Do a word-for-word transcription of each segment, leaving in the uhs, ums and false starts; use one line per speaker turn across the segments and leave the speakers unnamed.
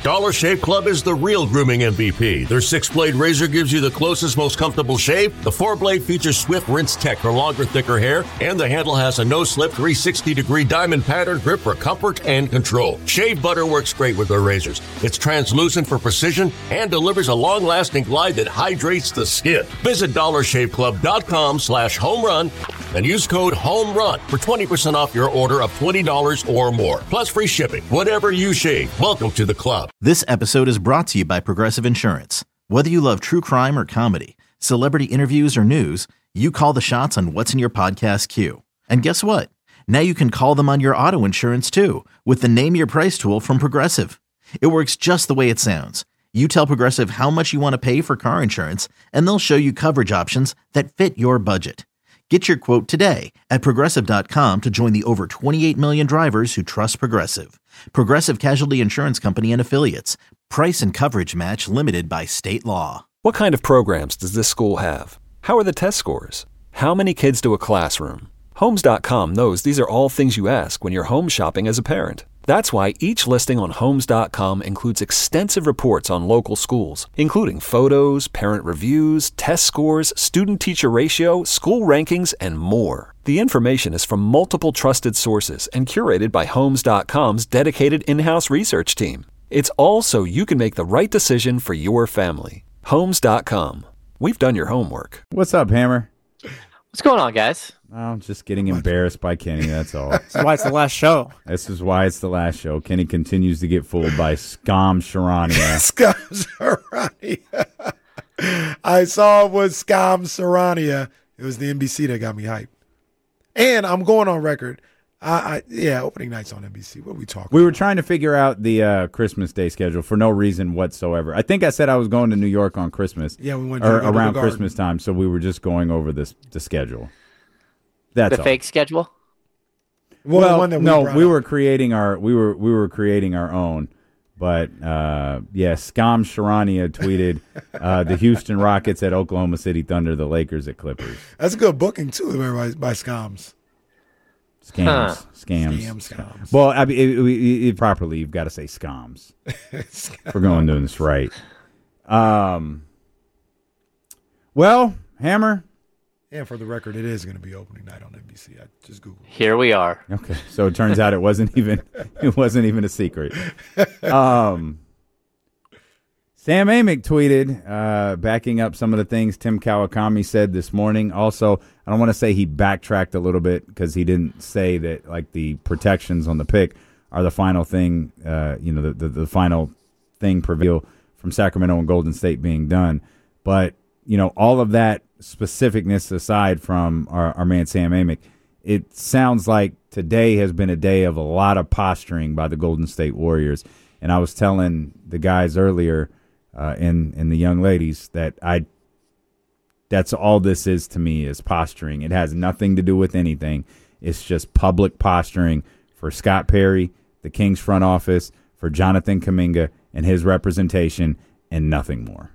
Dollar Shave Club is the real grooming M V P. Their six-blade razor gives you the closest, most comfortable shave. The four-blade features swift rinse tech for longer, thicker hair, and the handle has a no-slip three hundred sixty degree diamond pattern grip for comfort and control. Shave butter works great with their razors. It's translucent for precision and delivers a long-lasting glide that hydrates the skin. Visit dollar shave club dot com slash home run and use code HOMERUN for twenty percent off your order of twenty dollars or more. Plus free shipping. Whatever you shave, welcome to the club.
This episode is brought to you by Progressive Insurance. Whether you love true crime or comedy, celebrity interviews or news, you call the shots on what's in your podcast queue. And guess what? Now you can call them on your auto insurance too with the Name Your Price tool from Progressive. It works just the way it sounds. You tell Progressive how much you want to pay for car insurance, and they'll show you coverage options that fit your budget. Get your quote today at Progressive dot com to join the over twenty-eight million drivers who trust Progressive. Progressive Casualty Insurance Company and Affiliates. Price and coverage match limited by state law.
What kind of programs does this school have? How are the test scores? How many kids do a classroom? Homes dot com knows these are all things you ask when you're home shopping as a parent. That's why each listing on Homes dot com includes extensive reports on local schools, including photos, parent reviews, test scores, student-teacher ratio, school rankings, and more. The information is from multiple trusted sources and curated by Homes dot com's dedicated in-house research team. It's all so you can make the right decision for your family. Homes dot com. We've done your homework.
What's up, Hammer?
What's going on, guys?
I'm just getting embarrassed by Kenny, that's all.
That's why it's the last show.
This is why it's the last show. Kenny continues to get fooled by Scam Sharania.
Scam Sharania. I saw it was Scam Sharania. It was the N B C that got me hyped. And I'm going on record. I, I Yeah, opening night's on N B C. What are we talking
We
about?
were trying to figure out the uh, Christmas Day schedule for no reason whatsoever. I think I said I was going to New York on Christmas.
Yeah, we went to
or
the
around
Garden.
Christmas time, so we were just going over this the schedule. That's
the
all.
fake schedule?
Well,
Well,
the one that we
no,
brought
we
up.
were creating our we were we were creating our own. But uh, yeah, Scam Sharania tweeted uh, the Houston Rockets at Oklahoma City Thunder, the Lakers at Clippers.
That's a good booking, too, by, by Scams.
Scams,
Huh.
scams,
Scam, scams.
Well, I mean, it, it, it, properly, you've got to say scams. We're going doing this right. Um. Well, Hammer.
And for the record, it is going to be opening night on N B C. I just Googled it.
Here we are.
Okay, so it turns out it wasn't even it wasn't even a secret. Um. Sam Amick tweeted, uh, backing up some of the things Tim Kawakami said this morning. Also, I don't want to say he backtracked a little bit because he didn't say that like the protections on the pick are the final thing, uh, you know, the, the, the final thing prevail from Sacramento and Golden State being done. But, you know, all of that specificness aside from our, our man Sam Amick, it sounds like today has been a day of a lot of posturing by the Golden State Warriors. And I was telling the guys earlier, Uh, and, and the young ladies that I that's all this is to me is posturing. It has nothing to do with anything. It's just public posturing for Scott Perry, the Kings front office, for Jonathan Kuminga and his representation, and nothing more.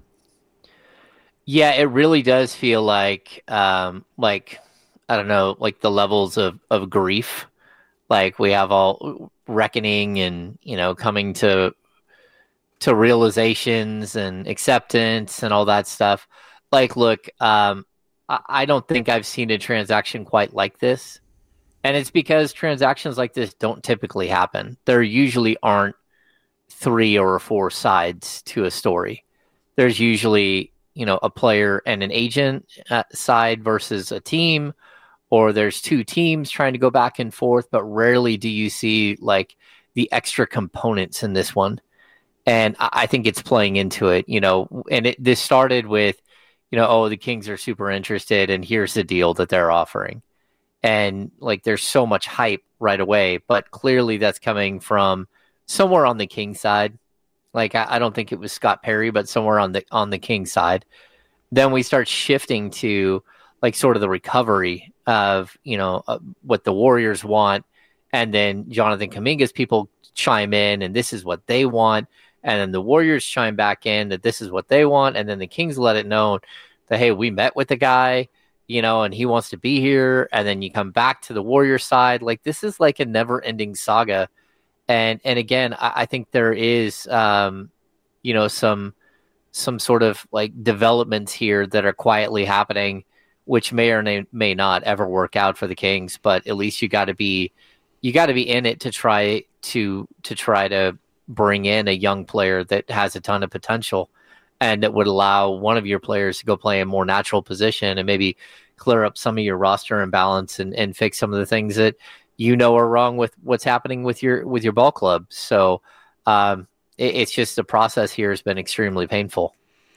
Yeah, it really does feel like, um, like I don't know, like the levels of, of grief. Like we have all reckoning and, you know, coming to to realizations and acceptance and all that stuff. Like, look, um, I, I don't think I've seen a transaction quite like this. And it's because transactions like this don't typically happen. There usually aren't three or four sides to a story. There's usually, you know, a player and an agent uh, side versus a team, or there's two teams trying to go back and forth, but rarely do you see like the extra components in this one. And I think it's playing into it, you know, and it, this started with, you know, oh, the Kings are super interested and here's the deal that they're offering. And like, there's so much hype right away, but clearly that's coming from somewhere on the King side. Like, I, I don't think it was Scott Perry, but somewhere on the, on the King side. Then we start shifting to like sort of the recovery of, you know, uh, what the Warriors want. And then Jonathan Kuminga's people chime in and this is what they want. And then the Warriors chime back in that this is what they want. And then the Kings let it known that, hey, we met with the guy, you know, and he wants to be here. And then you come back to the Warriors side. Like, this is like a never ending saga. And and again, I, I think there is, um, you know, some some sort of like developments here that are quietly happening, which may or may, may not ever work out for the Kings. But at least you got to be you got to be in it to try to to try to bring in a young player that has a ton of potential, and that would allow one of your players to go play a more natural position and maybe clear up some of your roster imbalance and, and fix some of the things that you know are wrong with what's happening with your with your ball club. So um, it, it's just the process here has been extremely painful.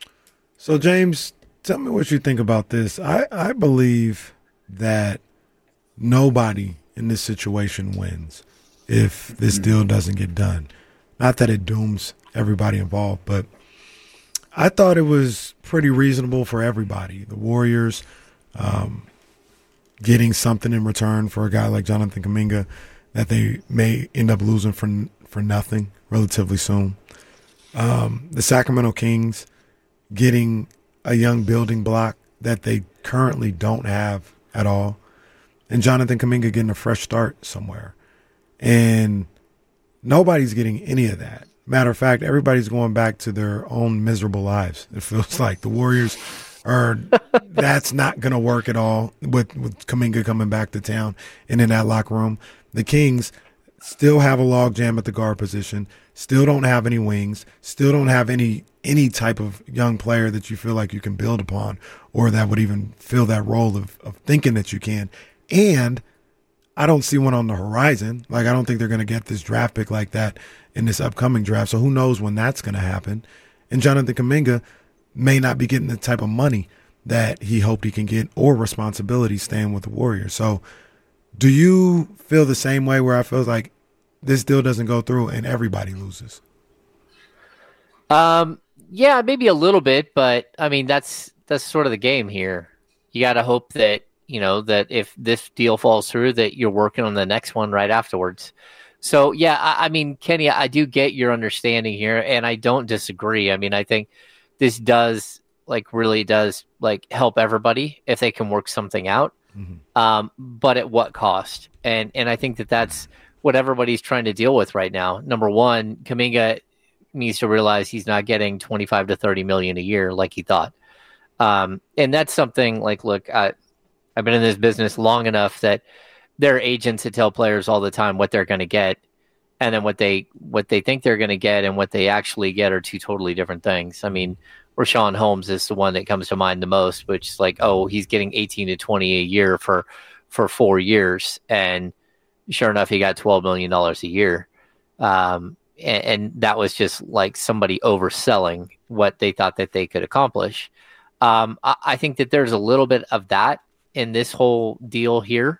So James, tell me what you think about this. I, I believe that nobody in this situation wins if this deal doesn't get done. Not that it dooms everybody involved, but I thought it was pretty reasonable for everybody. The Warriors um, getting something in return for a guy like Jonathan Kuminga that they may end up losing for for nothing relatively soon. Um, the Sacramento Kings getting a young building block that they currently don't have at all. And Jonathan Kuminga getting a fresh start somewhere. And nobody's getting any of that. Matter of fact, everybody's going back to their own miserable lives. It feels like the Warriors are, that's not going to work at all with, with Kuminga coming back to town and in that locker room. The Kings still have a logjam at the guard position, still don't have any wings, still don't have any any type of young player that you feel like you can build upon or that would even fill that role of, of thinking that you can. And I don't see one on the horizon. Like, I don't think they're going to get this draft pick like that in this upcoming draft. So who knows when that's going to happen. And Jonathan Kuminga may not be getting the type of money that he hoped he can get or responsibility staying with the Warriors. So do you feel the same way where I feel like this deal doesn't go through and everybody loses?
Um, yeah, maybe a little bit, but I mean, that's, that's sort of the game here. You got to hope that, you know, that if this deal falls through, that you're working on the next one right afterwards. So, yeah, I, I mean, Kenny, I do get your understanding here, and I don't disagree. I mean, I think this does, like, really does, like, help everybody if they can work something out. Mm-hmm. Um, but at what cost? And and I think that that's what everybody's trying to deal with right now. Number one, Kuminga needs to realize he's not getting twenty-five to thirty million a year like he thought. Um, and that's something like, look, I, I've been in this business long enough that there are agents that tell players all the time what they're going to get, and then what they what they think they're going to get and what they actually get are two totally different things. I mean, Richaun Holmes is the one that comes to mind the most, which is like, oh, he's getting eighteen to twenty a year for for four years, and sure enough, he got twelve million dollars a year. Um, and, and that was just like somebody overselling what they thought that they could accomplish. Um, I, I think that there's a little bit of that in this whole deal here.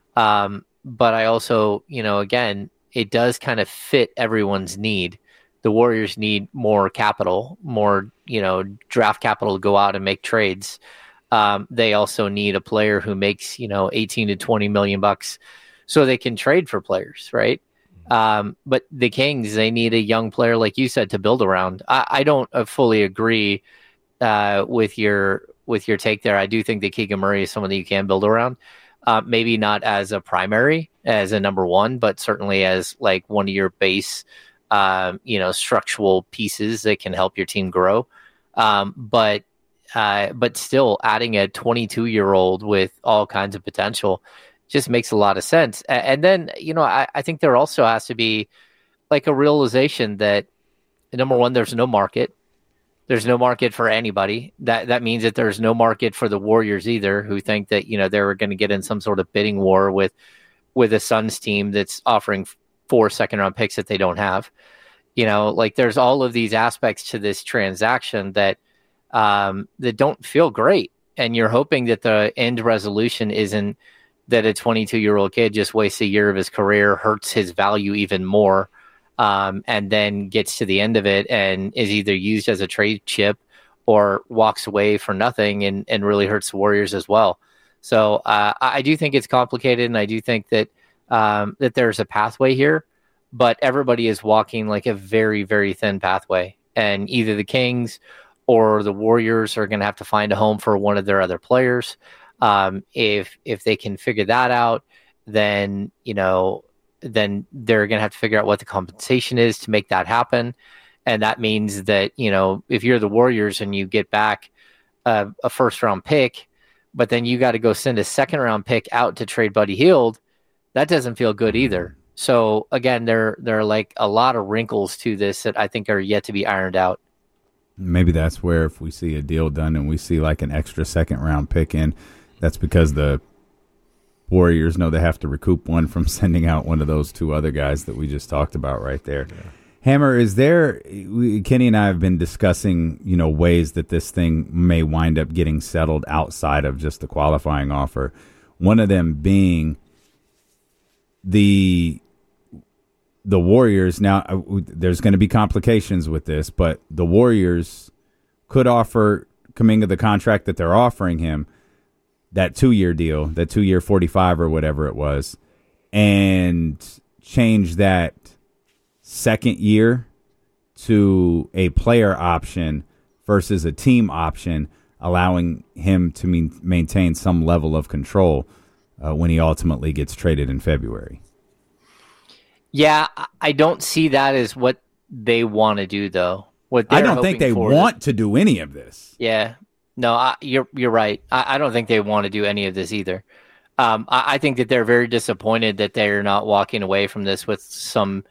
Um, but I also, you know, again, it does kind of fit everyone's need. The Warriors need more capital, more, you know, draft capital to go out and make trades. Um, they also need a player who makes, you know, eighteen to twenty million bucks so they can trade for players, right? Um, but the Kings, they need a young player, like you said, to build around. I, I don't uh, fully agree uh, with your with your take there. I do think that Keegan Murray is someone that you can build around. Uh, maybe not as a primary, as a number one, but certainly as like one of your base, um, you know, structural pieces that can help your team grow. Um, but uh, but still, adding a twenty-two-year-old with all kinds of potential just makes a lot of sense. And then, you know, I, I think there also has to be like a realization that, number one, there's no market. There's no market for anybody. That that means that there's no market for the Warriors either, who think that, you know, they're going to get in some sort of bidding war with with a Suns team that's offering four second round picks that they don't have. You know, like there's all of these aspects to this transaction that um, that don't feel great. And you're hoping that the end resolution isn't that a twenty-two-year-old kid just wastes a year of his career, hurts his value even more, um, and then gets to the end of it and is either used as a trade chip or walks away for nothing and, and really hurts the Warriors as well. So uh, I do think it's complicated, and I do think that um, that there's a pathway here, but everybody is walking like a very, very thin pathway. And either the Kings or the Warriors are going to have to find a home for one of their other players. Um, if if they can figure that out, then, you know, then they're going to have to figure out what the compensation is to make that happen. And that means that, you know, if you're the Warriors and you get back a, a first round pick, but then you got to go send a second round pick out to trade Buddy Hield, that doesn't feel good either. So again, there, there are like a lot of wrinkles to this that I think are yet to be ironed out.
Maybe that's where if we see a deal done and we see like an extra second round pick in, that's because the Warriors know they have to recoup one from sending out one of those two other guys that we just talked about right there. Yeah. Hammer, is there, we, Kenny and I have been discussing, you know, ways that this thing may wind up getting settled outside of just the qualifying offer. One of them being the the Warriors. Now, uh, there's going to be complications with this, but the Warriors could offer Kuminga the contract that they're offering him, that two-year deal, that two-year forty-five or whatever it was, and change that second year to a player option versus a team option, allowing him to mean, maintain some level of control uh, when he ultimately gets traded in February.
Yeah, I don't see that as what they want to do, though. What
I don't think they want is, to do any of this.
Yeah, no, I, you're you're right. I, I don't think they want to do any of this either. Um, I, I think that they're very disappointed that they're not walking away from this with some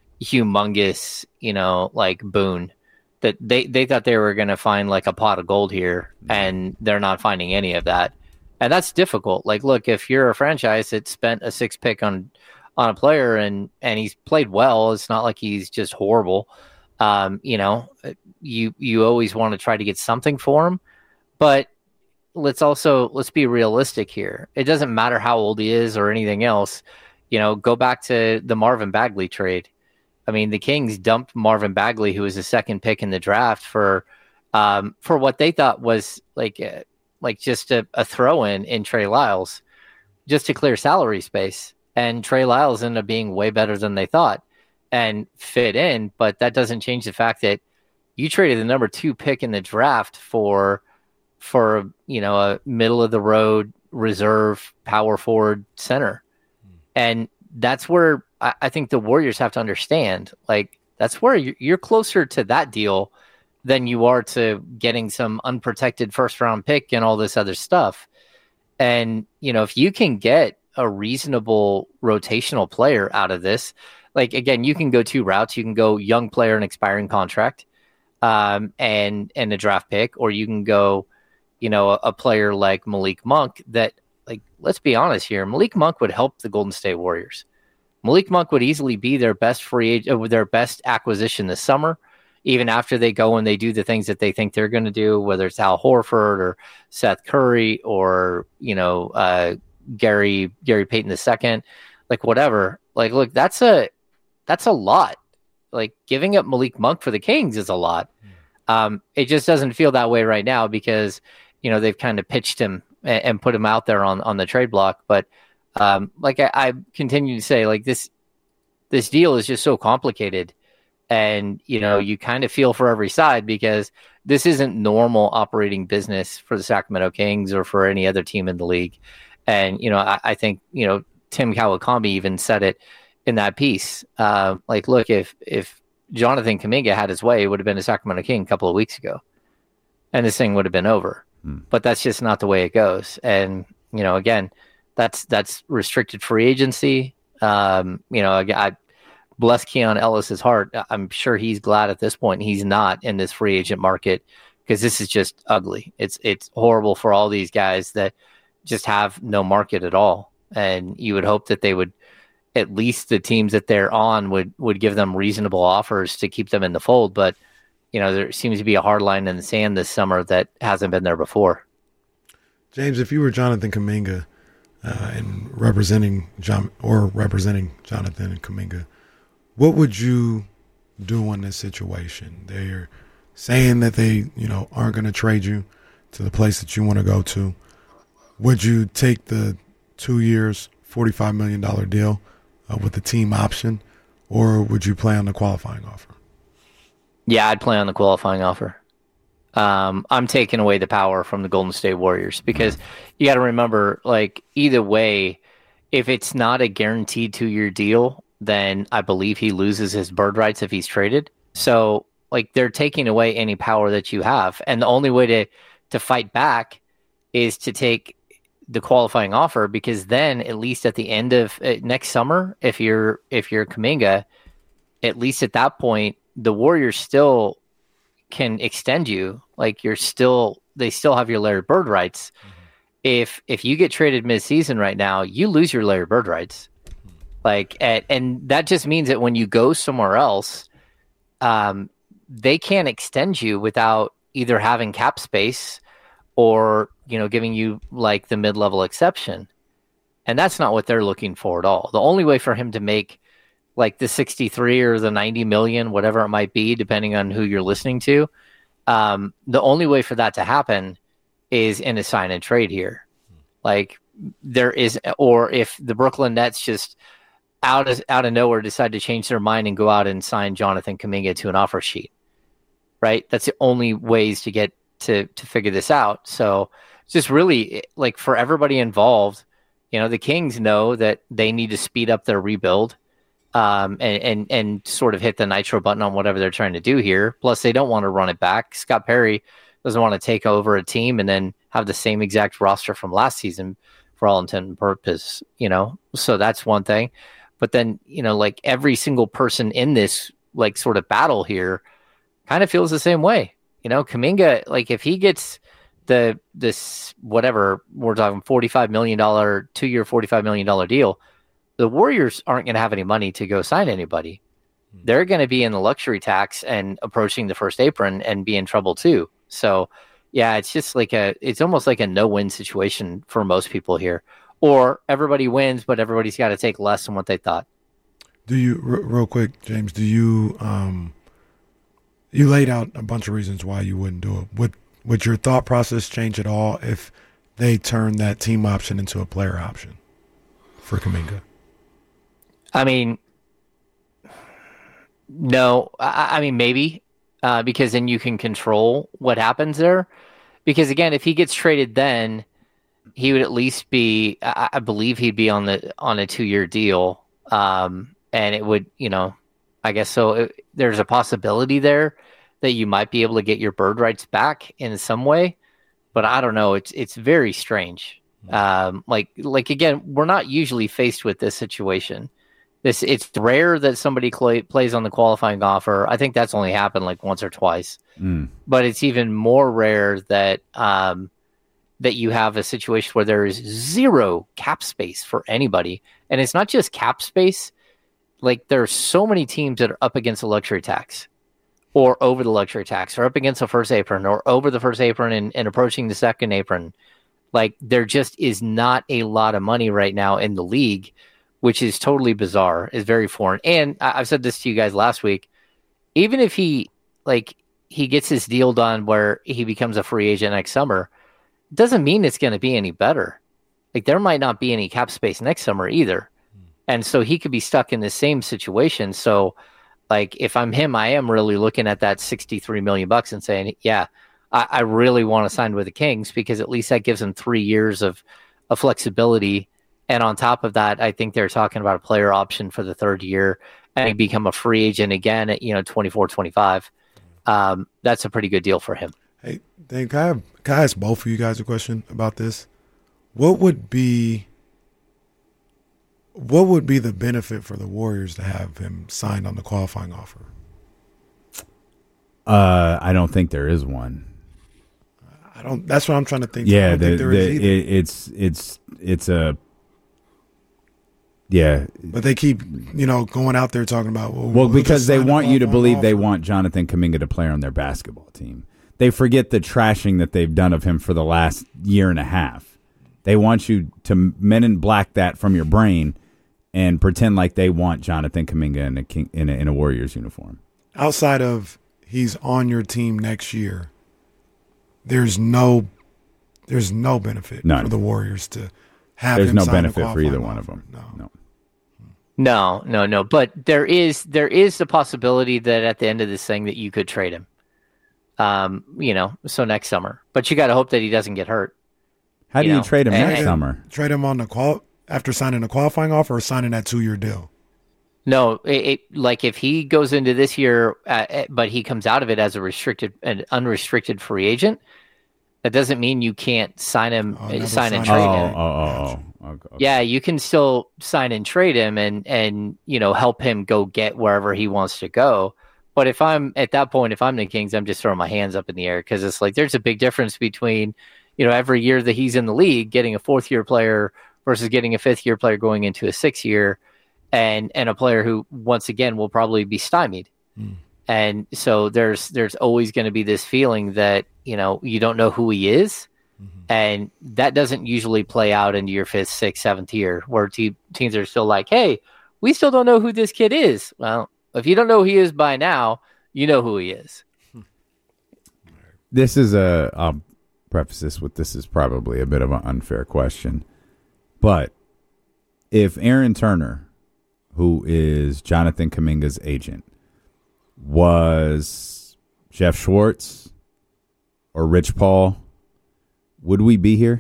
humongous, you know, like boon. That they, they thought they were going to find like a pot of gold here, and they're not finding any of that. And that's difficult. Like, look, if you're a franchise that spent a six pick on on a player and, and he's played well, it's not like he's just horrible. Um, you know, you you always want to try to get something for him, but let's also let's be realistic here. It doesn't matter how old he is or anything else. You know, go back to the Marvin Bagley trade. I mean, the Kings dumped Marvin Bagley, who was the second pick in the draft, for um, for what they thought was like a, like just a, a throw in in Trey Lyles, just to clear salary space. And Trey Lyles ended up being way better than they thought and fit in. But that doesn't change the fact that you traded the number two pick in the draft for, for you know, a middle of the road reserve power forward center. Mm. And that's where I, I think the Warriors have to understand, like, that's where you're, you're closer to that deal than you are to getting some unprotected first round pick and all this other stuff. And, you know, if you can get a reasonable rotational player out of this, like, again, you can go two routes. You can go young player and expiring contract um, and, and a draft pick, or you can go, you know, a, a player like Malik Monk that, like, let's be honest here. Malik Monk would help the Golden State Warriors. Malik Monk would easily be their best free agent, their best acquisition this summer, even after they go and they do the things that they think they're going to do, whether it's Al Horford or Seth Curry or, you know, uh, Gary Gary Payton the second, like whatever. Like, look, that's a that's a lot. Like, giving up Malik Monk for the Kings is a lot. Um, it just doesn't feel that way right now because, you know, they've kind of pitched him and, and put him out there on, on the trade block. But um, like I, I continue to say, like, this this deal is just so complicated. And, you know, you kind of feel for every side because this isn't normal operating business for the Sacramento Kings or for any other team in the league. And, you know, I, I think, you know, Tim Kawakami even said it in that piece. Uh, like, look, if if Jonathan Kuminga had his way, it would have been a Sacramento King a couple of weeks ago. And this thing would have been over. Mm. But that's just not the way it goes. And, you know, again, that's that's restricted free agency. Um, you know, I, I bless Keon Ellis's heart. I'm sure he's glad at this point he's not in this free agent market because this is just ugly. It's it's horrible for all these guys that just have no market at all. And you would hope that they would, at least the teams that they're on would, would give them reasonable offers to keep them in the fold. But, you know, there seems to be a hard line in the sand this summer that hasn't been there before.
James, if you were Jonathan Kuminga uh, and representing John or representing Jonathan and Kuminga, what would you do in this situation? They're saying that they, you know, aren't going to trade you to the place that you want to go to. Would you take the two years, forty-five million dollars deal uh, with the team option, or would you play on the qualifying offer?
Yeah, I'd play on the qualifying offer. Um, I'm taking away the power from the Golden State Warriors because you got to remember, like, either way, if it's not a guaranteed two-year deal, then I believe he loses his bird rights if he's traded. So, like, they're taking away any power that you have. And the only way to, to fight back is to take the qualifying offer, because then at least at the end of uh, next summer, if you're if you're Kuminga, at least at that point, the Warriors still can extend you. Like, you're still, they still have your Larry Bird rights. Mm-hmm. If if you get traded mid-season right now, you lose your Larry Bird rights. Mm-hmm. Like, and, and that just means that when you go somewhere else, um, they can't extend you without either having cap space or, you know, giving you like the mid-level exception. And that's not what they're looking for at all. The only way for him to make like the sixty-three or the ninety million, whatever it might be, depending on who you're listening to, um, the only way for that to happen is in a sign and trade here. Like, there is, or if the Brooklyn Nets just out of, out of nowhere decide to change their mind and go out and sign Jonathan Kuminga to an offer sheet, right? That's the only ways to get to, to figure this out. So it's just really, like, for everybody involved, you know, the Kings know that they need to speed up their rebuild. Um, and, and, and sort of hit the nitro button on whatever they're trying to do here. Plus, they don't want to run it back. Scott Perry doesn't want to take over a team and then have the same exact roster from last season for all intent and purpose, you know? So that's one thing. But then, you know, like, every single person in this, like, sort of battle here kind of feels the same way. You know, Kuminga, like, if he gets the, this, whatever, we're talking forty-five million dollars, two-year forty-five million dollars deal, the Warriors aren't going to have any money to go sign anybody. They're going to be in the luxury tax and approaching the first apron and be in trouble too. So, yeah, it's just like a, it's almost like a no-win situation for most people here. Or everybody wins, but everybody's got to take less than what they thought.
Do you, r- real quick, James, do you, um, you laid out a bunch of reasons why you wouldn't do it. Would, would your thought process change at all if they turn that team option into a player option for Kuminga?
I mean, no, I, I mean, maybe, uh, because then you can control what happens there. Because again, if he gets traded, then he would at least be, I, I believe he'd be on the, on a two year deal. Um, and it would, you know, I guess so. It, there's a possibility there that you might be able to get your bird rights back in some way, but I don't know. It's, it's very strange. Um, like, like again, we're not usually faced with this situation. This, it's rare that somebody cl- plays on the qualifying offer. I think that's only happened like once or twice. Mm. But it's even more rare that um, that you have a situation where there is zero cap space for anybody. And it's not just cap space. Like, there are so many teams that are up against the luxury tax or over the luxury tax or up against the first apron or over the first apron and, and approaching the second apron. Like, there just is not a lot of money right now in the league, which is totally bizarre, is very foreign. And I've said this to you guys last week. Even if he, like, he gets his deal done where he becomes a free agent next summer, it doesn't mean it's going to be any better. Like, there might not be any cap space next summer either. And so he could be stuck in the same situation. So, like, if I'm him, I am really looking at that sixty-three million bucks and saying, yeah, I, I really want to sign with the Kings, because at least that gives him three years of, of flexibility. And on top of that, I think they're talking about a player option for the third year and he become a free agent again at, you know, twenty-four, twenty-five. Um, that's a pretty good deal for him.
Hey, Dan, can I, have, can I ask both of you guys a question about this? What would be what would be the benefit for the Warriors to have him signed on the qualifying offer?
Uh, I don't think there is one.
I don't. That's what I'm trying to think.
Yeah,
I don't
the,
think there
the,
is either.
It, it's it's it's a yeah.
But they keep, you know, going out there talking about well,
well
we'll
because they want you to believe
offer.
They want Jonathan Kuminga to play on their basketball team. They forget the trashing that they've done of him for the last year and a half. They want you to men in black that from your brain and pretend like they want Jonathan Kuminga in a King, in a, in a Warriors uniform.
Outside of he's on your team next year, there's no there's no benefit
None.
for the Warriors to have
There's
him
no
sign a
benefit for either
qualifying
one
offer.
of them.
No.
no.
No, no, no. But there is there is the possibility that at the end of this thing that you could trade him. Um, you know, so next summer. But you got to hope that he doesn't get hurt.
How do
you
you
know,
trade him
and,
next
and,
summer?
Trade him on the qual. after signing a qualifying offer or signing that two-year deal?
No, it, it like if he goes into this year, uh, but he comes out of it as a restricted, an unrestricted free agent, that doesn't mean you can't sign him,
Oh,
uh,
never
sign and
sign
trade
Oh,
him.
oh, oh, oh. Okay, okay.
Yeah, you can still sign and trade him, and and you know help him go get wherever he wants to go. But if I'm at that point, if I'm the Kings, I'm just throwing my hands up in the air because it's like there's a big difference between, you know, every year that he's in the league, getting a fourth year player versus getting a fifth year player going into a sixth year. And and a player who, once again, will probably be stymied. Mm. And so there's there's always going to be this feeling that, you know, you don't know who he is. Mm-hmm. And that doesn't usually play out into your fifth, sixth, seventh year where te- teams are still like, hey, we still don't know who this kid is. Well, if you don't know who he is by now, you know who he is.
This is a, I'll preface this with this is probably a bit of an unfair question. But if Aaron Turner, who is Jonathan Kuminga's agent, was Jeff Schwartz or Rich Paul, would we be here?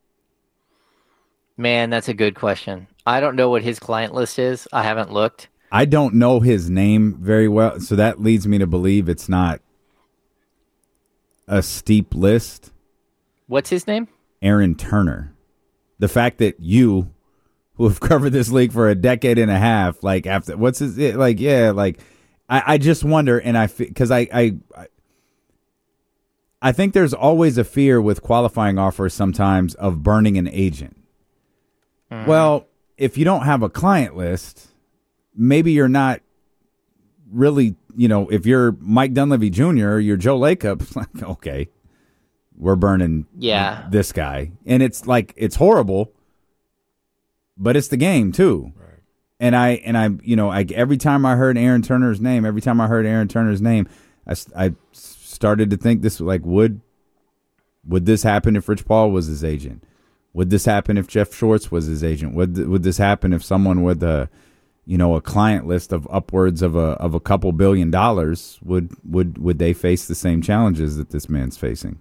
Man, that's a good question. I don't know what his client list is. I haven't looked.
I don't know his name very well, so that leads me to believe it's not a steep list.
What's his name?
Aaron Turner. The fact that you, who have covered this league for a decade and a half, like after what's his like, yeah, like I, I just wonder, and I because I, I I think there's always a fear with qualifying offers sometimes of burning an agent. Mm. Well, if you don't have a client list, maybe you're not really, you know, if you're Mike Dunleavy Junior, you're Joe Lacob, like okay, we're burning
yeah.
this guy, and it's like it's horrible. But it's the game too, right. and I and I you know I every time I heard Aaron Turner's name, every time I heard Aaron Turner's name, I, I started to think this like would would this happen if Rich Paul was his agent? Would this happen if Jeff Schwartz was his agent? Would would this happen if someone with a you know a client list of upwards of a of a couple billion dollars would would would they face the same challenges that this man's facing?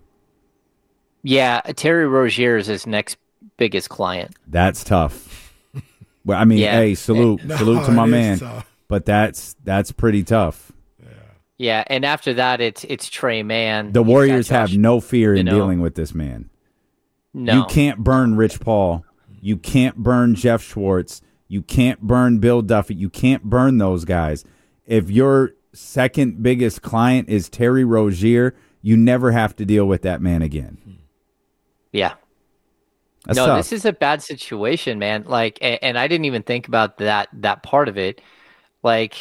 Yeah, Terry Rozier is his next biggest client.
That's tough. Well, I mean, yeah. hey, salute,
no,
salute to my man.
Tough.
But that's that's pretty tough.
Yeah. yeah, and after that, it's it's Trey Mann.
The Warriors have no fear in
you know,
dealing with this man.
No,
you can't burn Rich Paul. You can't burn Jeff Schwartz. You can't burn Bill Duffy. You can't burn those guys. If your second biggest client is Terry Rozier, you never have to deal with that man again.
Yeah.
That's
no,
tough.
This is a bad situation, man. Like, and, and I didn't even think about that that part of it. Like,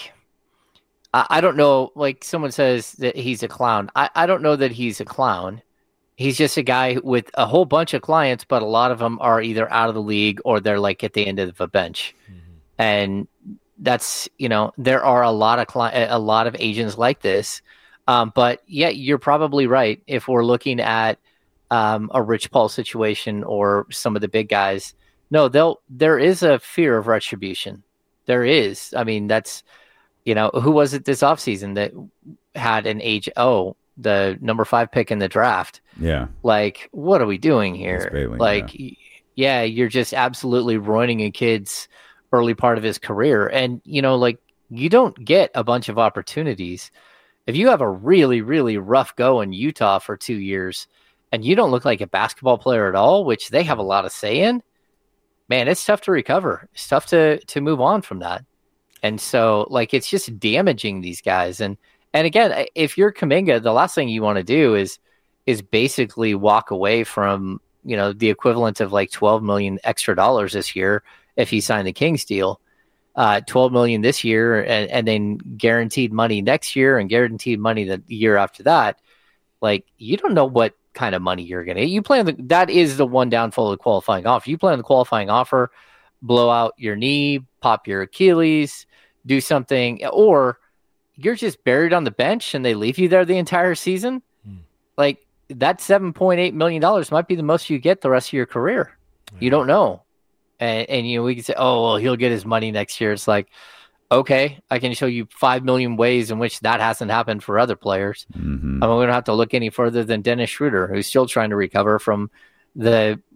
I, I don't know. Like, someone says that he's a clown. I, I don't know that he's a clown. He's just a guy with a whole bunch of clients, but a lot of them are either out of the league or they're like at the end of a bench. Mm-hmm. And that's, you know, there are a lot of cli- a lot of agents like this. Um, but yeah, you're probably right. If we're looking at Um, a Rich Paul situation or some of the big guys. No, they'll there is a fear of retribution. There is. I mean, that's, you know, who was it this offseason that had an age, oh, the number five pick in the draft?
Yeah.
Like, what are we doing here?
Bailey,
like, yeah. yeah, you're just absolutely ruining a kid's early part of his career. And, you know, like, you don't get a bunch of opportunities. If you have a really, really rough go in Utah for two years, and you don't look like a basketball player at all, which they have a lot of say in, man, it's tough to recover. It's tough to to move on from that. And so, like, it's just damaging these guys. And and again, if you're Kuminga, the last thing you want to do is is basically walk away from, you know, the equivalent of like twelve million extra dollars this year if he signed the Kings deal. Uh, twelve million this year, and, and then guaranteed money next year, and guaranteed money the year after that. Like, you don't know what kind of money you're going to get. You play on the, that is the one downfall of the qualifying offer. You play on the qualifying offer, blow out your knee, pop your Achilles, do something, or you're just buried on the bench and they leave you there the entire season. Hmm. Like, that seven point eight million dollars might be the most you get the rest of your career. Yeah. You don't know. And, and, you know, we can say, oh, well, he'll get his money next year. It's like, okay, I can show you five million ways in which that hasn't happened for other players. Mm-hmm. I mean, we don't have to look any further than Dennis Schroeder, who's still trying to recover from the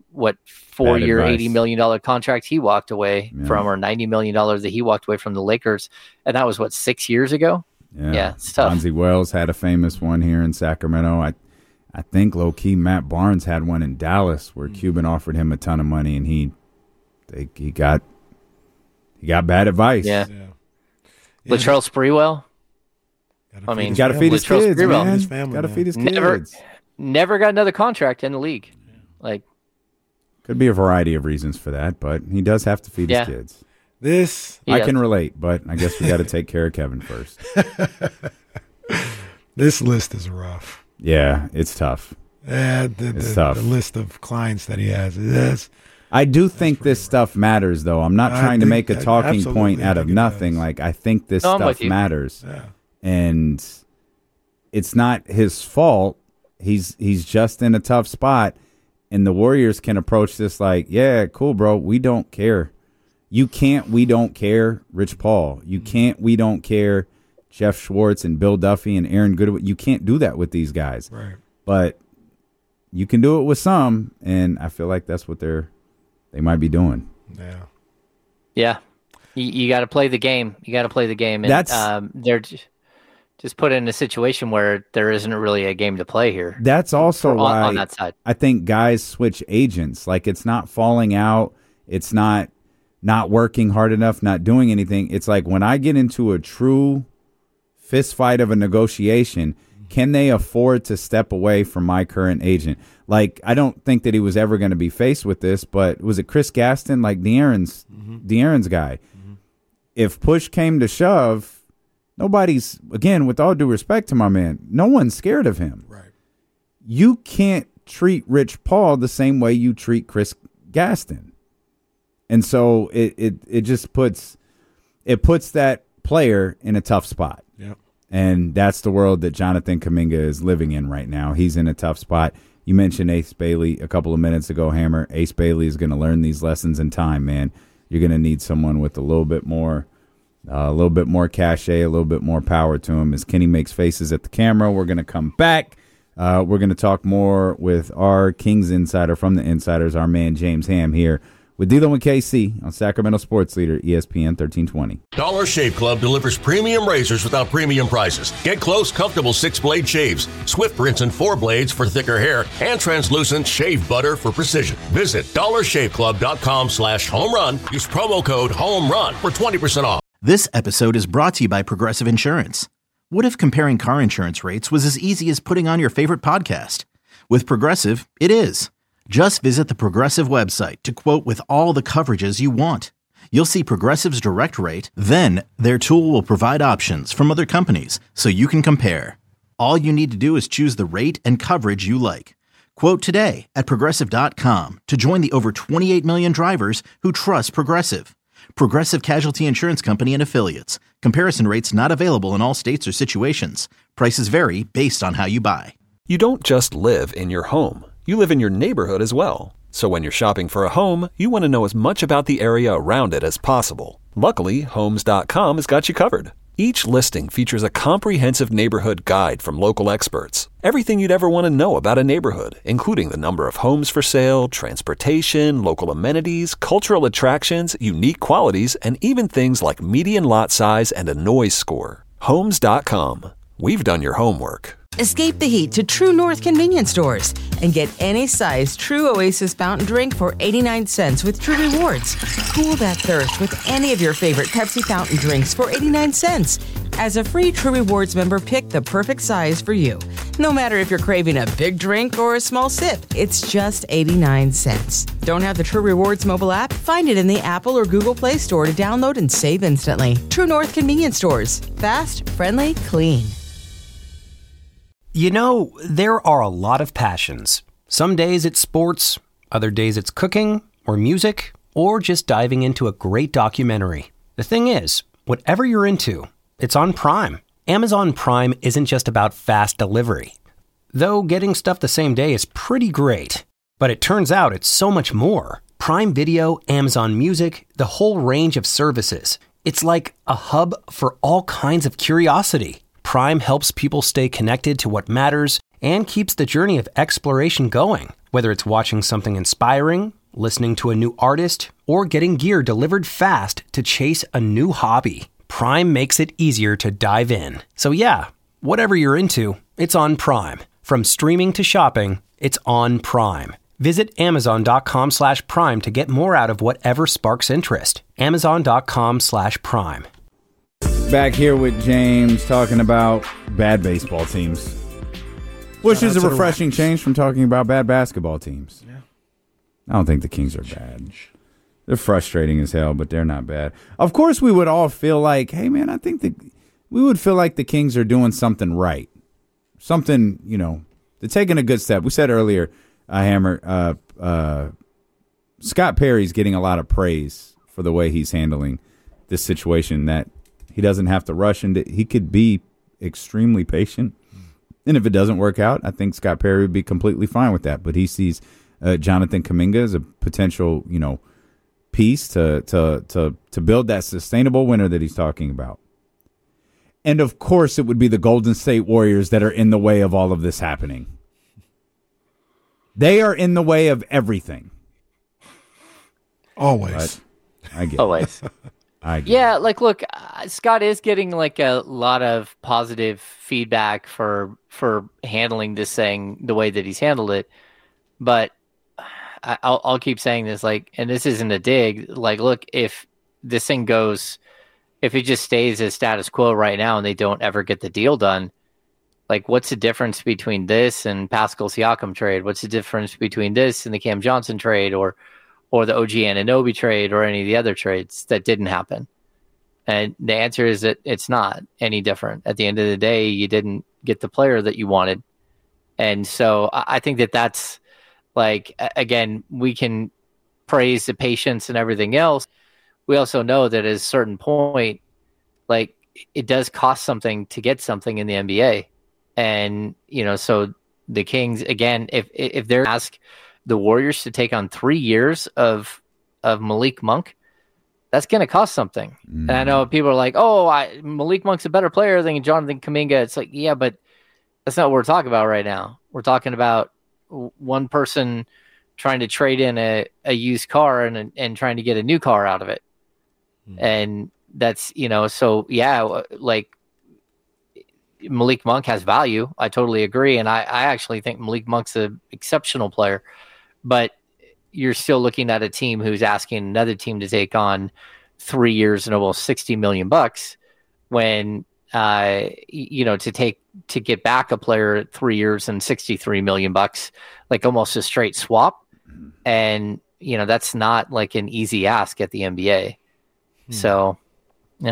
what four-year, eighty million dollars contract he walked away yeah. from, or ninety million dollars that he walked away from the Lakers, and that was what six years ago.
Yeah,
yeah it's tough.
Bonzi Wells had a famous one here in Sacramento. I, I think low key Matt Barnes had one in Dallas where mm-hmm. Cuban offered him a ton of money, and he, they, he got, he got bad advice.
Yeah, yeah. yeah. Latrell Sprewell. I mean,
got to feed his
Latrell
kids,
Sprewell.
man. Got to feed his kids.
Never, never got another contract in the league. Like,
could be a variety of reasons for that, but he does have to feed
yeah.
his kids.
This
I can relate, but I guess we got to take care of Kevin first.
This list is rough.
Yeah, it's tough.
Yeah, the,
it's
the,
tough.
The list of clients that he has. That's,
I do think this rough. stuff matters, though. I'm not trying to make a talking point out of nothing.
Does.
Like, I think this
no,
stuff matters,
yeah.
and it's not his fault. He's he's just in a tough spot, and the Warriors can approach this like, yeah, cool, bro. We don't care. You can't, we don't care, Rich Paul. You can't, we don't care, Jeff Schwartz and Bill Duffy and Aaron Goodwin. You can't do that with these guys.
Right.
But you can do it with some, and I feel like that's what they're they might be doing.
Yeah.
Yeah. You, you got to play the game. You got to play the game. And
that's,
um, they're just put in a situation where there isn't really a game to play here.
That's also
on,
why
on that side.
I think guys switch agents. Like, it's not falling out. It's not not working hard enough, not doing anything. It's like when I get into a true fist fight of a negotiation, can they afford to step away from my current agent? Like, I don't think that he was ever going to be faced with this, but was it Chris Gaston, like De'Aaron's, mm-hmm. De'Aaron's guy? Mm-hmm. If push came to shove, nobody's, again, with all due respect to my man, no one's scared of him.
Right.
You can't treat Rich Paul the same way you treat Chris Gaston. And so it, it, it just puts it puts that player in a tough spot.
Yep.
And that's the world that Jonathan Kuminga is living in right now. He's in a tough spot. You mentioned Ace Bailey a couple of minutes ago, Hammer. Ace Bailey is going to learn these lessons in time, man. You're going to need someone with a little bit more uh, a little bit more cachet, a little bit more power to him. As Kenny makes faces at the camera, we're going to come back. Uh, we're going to talk more with our Kings insider from the Insiders, our man James Ham here with D'Lo and K C on Sacramento Sports Leader, E S P N thirteen twenty.
Dollar Shave Club delivers premium razors without premium prices. Get close, comfortable six-blade shaves, swift rinse and four blades for thicker hair, and translucent shave butter for precision. Visit dollar shave club dot com slash home run. Use promo code HOMERUN for twenty percent off.
This episode is brought to you by Progressive Insurance. What if comparing car insurance rates was as easy as putting on your favorite podcast? With Progressive, it is. Just visit the Progressive website to quote with all the coverages you want. You'll see Progressive's direct rate, then their tool will provide options from other companies so you can compare. All you need to do is choose the rate and coverage you like. Quote today at Progressive dot com to join the over twenty-eight million drivers who trust Progressive. Progressive Casualty Insurance Company and Affiliates. Comparison rates not available in all states or situations. Prices vary based on how you buy.
You don't just live in your home. You live in your neighborhood as well. So when you're shopping for a home, you want to know as much about the area around it as possible. Luckily, Homes dot com has got you covered. Each listing features a comprehensive neighborhood guide from local experts. Everything you'd ever want to know about a neighborhood, including the number of homes for sale, transportation, local amenities, cultural attractions, unique qualities, and even things like median lot size and a noise score. Homes dot com. We've done your homework.
Escape the heat to True North convenience stores and get any size True Oasis fountain drink for eighty-nine cents with True Rewards. Cool that thirst with any of your favorite Pepsi fountain drinks for eighty-nine cents. As a free True Rewards member, pick the perfect size for you. No matter if you're craving a big drink or a small sip, it's just eighty-nine cents. Don't have the True Rewards mobile app? Find it in the Apple or Google Play Store to download and save instantly. True North convenience stores. Fast, friendly, clean.
You know, there are a lot of passions. Some days it's sports, other days it's cooking, or music, or just diving into a great documentary. The thing is, whatever you're into, it's on Prime. Amazon Prime isn't just about fast delivery. Though getting stuff the same day is pretty great. But it turns out it's so much more. Prime Video, Amazon Music, the whole range of services. It's like a hub for all kinds of curiosity. Prime helps people stay connected to what matters and keeps the journey of exploration going. Whether it's watching something inspiring, listening to a new artist, or getting gear delivered fast to chase a new hobby, Prime makes it easier to dive in. So yeah, whatever you're into, it's on Prime. From streaming to shopping, it's on Prime. Visit amazon.com slash prime to get more out of whatever sparks interest. Amazon.com slash prime.
Back here with James talking about bad baseball teams. Which is a refreshing change from talking about bad basketball teams. Yeah. I don't think the Kings are bad. They're frustrating as hell, but they're not bad. Of course, we would all feel like, hey, man, I think that we would feel like the Kings are doing something right. Something, you know, they're taking a good step. We said earlier, uh, Hammer, uh, uh, Scott Perry's getting a lot of praise for the way he's handling this situation, that he doesn't have to rush, and he could be extremely patient. And if it doesn't work out, I think Scott Perry would be completely fine with that. But he sees uh, Jonathan Kuminga as a potential, you know, piece to to to to build that sustainable winner that he's talking about. And of course, it would be the Golden State Warriors that are in the way of all of this happening. They are in the way of everything.
Always.
But I get
Always.
It. I get
yeah,
it.
like, look, uh, Scott is getting like a lot of positive feedback for for handling this thing the way that he's handled it. But I, I'll I'll keep saying this, like, and this isn't a dig. Like, look, if this thing goes, if it just stays as status quo right now and they don't ever get the deal done, like, what's the difference between this and Pascal Siakam trade? What's the difference between this and the Cam Johnson trade, or or the O G Anunoby trade, or any of the other trades that didn't happen? And the answer is that it's not any different. At the end of the day, you didn't get the player that you wanted. And so I think that that's, like, again, we can praise the patience and everything else. We also know that at a certain point, like, it does cost something to get something in the N B A. And, you know, so the Kings, again, if if they're ask the Warriors to take on three years of of Malik Monk, that's going to cost something. Mm. And I know people are like, oh, I, Malik Monk's a better player than Jonathan Kuminga. It's like, yeah, but that's not what we're talking about right now. We're talking about one person trying to trade in a, a used car and and trying to get a new car out of it. Mm. And that's, you know, so yeah, like, Malik Monk has value. I totally agree. And I, I actually think Malik Monk's an exceptional player, but you're still looking at a team who's asking another team to take on three years and almost sixty million bucks when, uh, you know, to take, to get back a player at three years and sixty-three million bucks, like almost a straight swap. And, you know, that's not like an easy ask at the N B A. Hmm. So, yeah.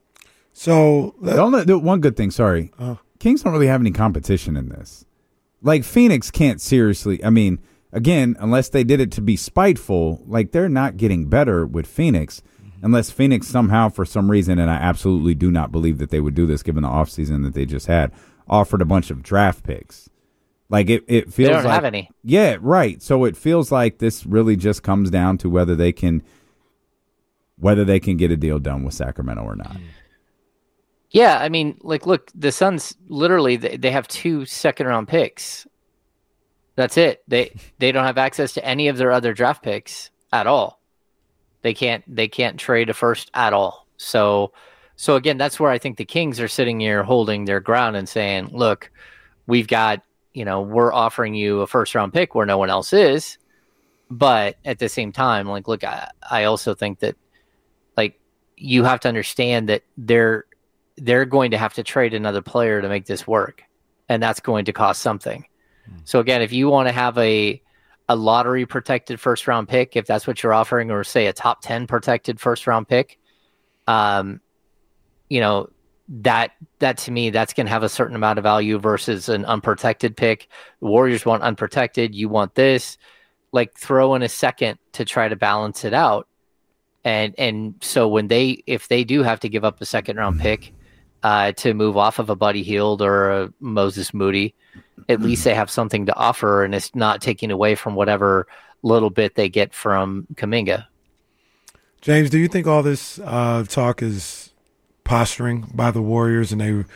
So
that, the only, the one good thing, sorry, uh, Kings don't really have any competition in this. Like, Phoenix can't seriously, I mean, again, unless they did it to be spiteful, like, they're not getting better with Phoenix mm-hmm. unless Phoenix somehow, for some reason, and I absolutely do not believe that they would do this given the offseason that they just had, offered a bunch of draft picks. Like, it, it feels
they don't
like,
have any.
Yeah, right. So it feels like this really just comes down to whether they can, whether they can get a deal done with Sacramento or not. Mm.
Yeah, I mean, like, look, the Suns literally they, they have two second round picks. That's it. They they don't have access to any of their other draft picks at all. They can't they can't trade a first at all. So so again, that's where I think the Kings are sitting here holding their ground and saying, look, we've got, you know, we're offering you a first round pick where no one else is. But at the same time, like, look, I, I also think that, like, you have to understand that they're they're going to have to trade another player to make this work, and that's going to cost something. Mm. So again, if you want to have a a lottery protected first round pick, if that's what you're offering, or say a top ten protected first round pick, um, you know, that that to me, that's going to have a certain amount of value versus an unprotected pick. The Warriors want unprotected. You want this, like, throw in a second to try to balance it out. And, and so when they, if they do have to give up a second round pick, Uh, to move off of a Buddy Hield or a Moses Moody, at least they have something to offer, and it's not taking away from whatever little bit they get from Kuminga.
James, do you think all this uh, talk is posturing by the Warriors, and they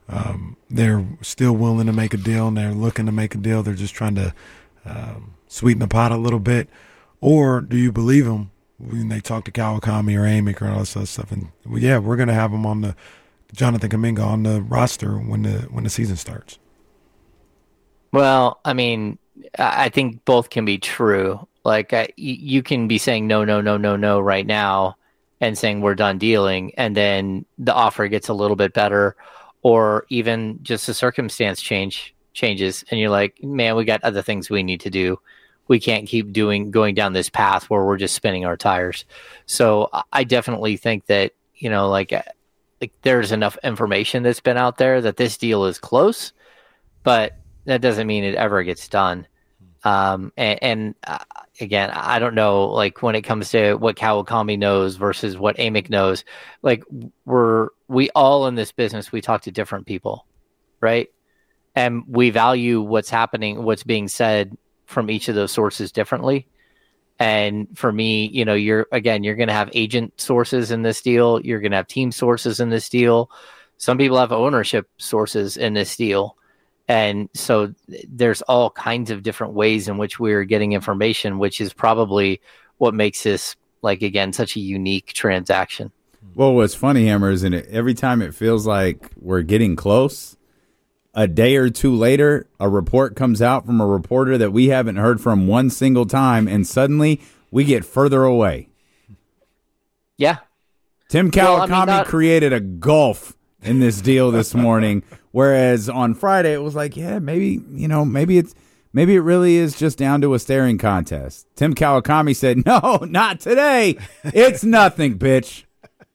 um, they're still willing to make a deal and they're looking to make a deal? They're just trying to um, sweeten the pot a little bit. Or do you believe them when they talk to Kawakami or Amick or all this other stuff? And well, yeah, we're going to have them on the Jonathan Kuminga on the roster when the when the season starts.
Well, I mean, I think both can be true. Like I, you can be saying no, no, no, no, no right now, and saying we're done dealing, and then the offer gets a little bit better, or even just the circumstance change changes, and you're like, man, we got other things we need to do. We can't keep doing going down this path where we're just spinning our tires. So I definitely think that, you know, like like there's enough information that's been out there that this deal is close, but that doesn't mean it ever gets done. Um, and, and uh, again, I don't know, like when it comes to what Kawakami knows versus what Amick knows, like we're, we all in this business, we talk to different people, right? And we value what's happening, what's being said from each of those sources differently. And for me, you know, you're, again, you're going to have agent sources in this deal. You're going to have team sources in this deal. Some people have ownership sources in this deal. And so there's all kinds of different ways in which we're getting information, which is probably what makes this, like, again, such a unique transaction.
Well, what's funny, Hammer, is in it, every time it feels like we're getting close, a day or two later, a report comes out from a reporter that we haven't heard from one single time, and suddenly we get further away.
Yeah.
Tim Kawakami well, I mean, not- created a gulf in this deal this morning, whereas on Friday it was like, yeah, maybe, you know, maybe it's maybe it really is just down to a staring contest. Tim Kawakami said, no, not today. It's nothing, bitch.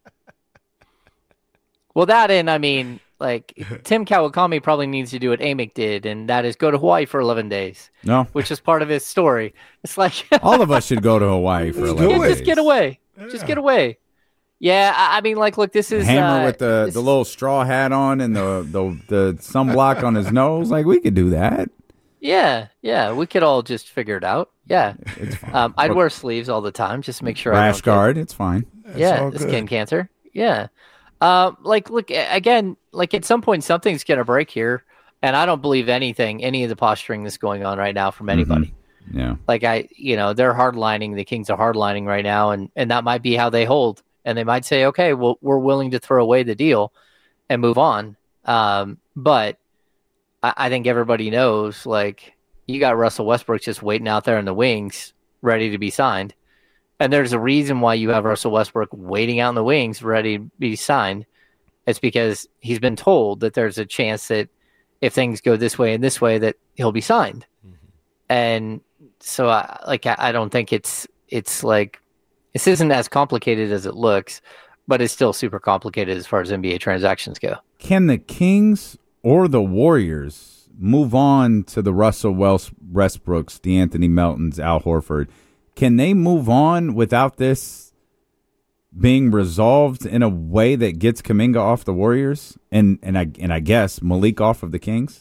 Well, that and I mean, like Tim Kawakami probably needs to do what Amick did, and that is go to Hawaii for eleven days.
No,
which is part of his story. It's like
all of us should go to Hawaii for eleven
yeah,
days.
Just get away. Yeah. Just get away. Yeah, I mean, like, look, this is
Hammer
uh,
with the,
this...
the little straw hat on and the, the the sunblock on his nose. Like, we could do that.
Yeah, yeah, we could all just figure it out. Yeah,
it's fine.
Um, I'd wear sleeves all the time, just to make sure.
Rash
I don't
guard,
get...
it's fine.
Yeah, the skin cancer. Yeah, uh, like, look again. Like, at some point, something's gonna break here, and I don't believe anything, any of the posturing that's going on right now from anybody.
Mm-hmm. Yeah,
like I, you know, they're hardlining. The Kings are hardlining right now, and and that might be how they hold. And they might say, okay, well, we're willing to throw away the deal and move on. Um, but I, I think everybody knows, like, you got Russell Westbrook just waiting out there in the wings, ready to be signed. And there's a reason why you have Russell Westbrook waiting out in the wings, ready to be signed. It's because he's been told that there's a chance that if things go this way and this way, that he'll be signed. Mm-hmm. And so, I, like, I, I don't think it's it's like, this isn't as complicated as it looks, but it's still super complicated as far as N B A transactions go.
Can the Kings or the Warriors move on to the Russell Westbrooks, DeAnthony Meltons, Al Horford? Can they move on without this being resolved in a way that gets Kuminga off the Warriors and and I and I guess Malik off of the Kings?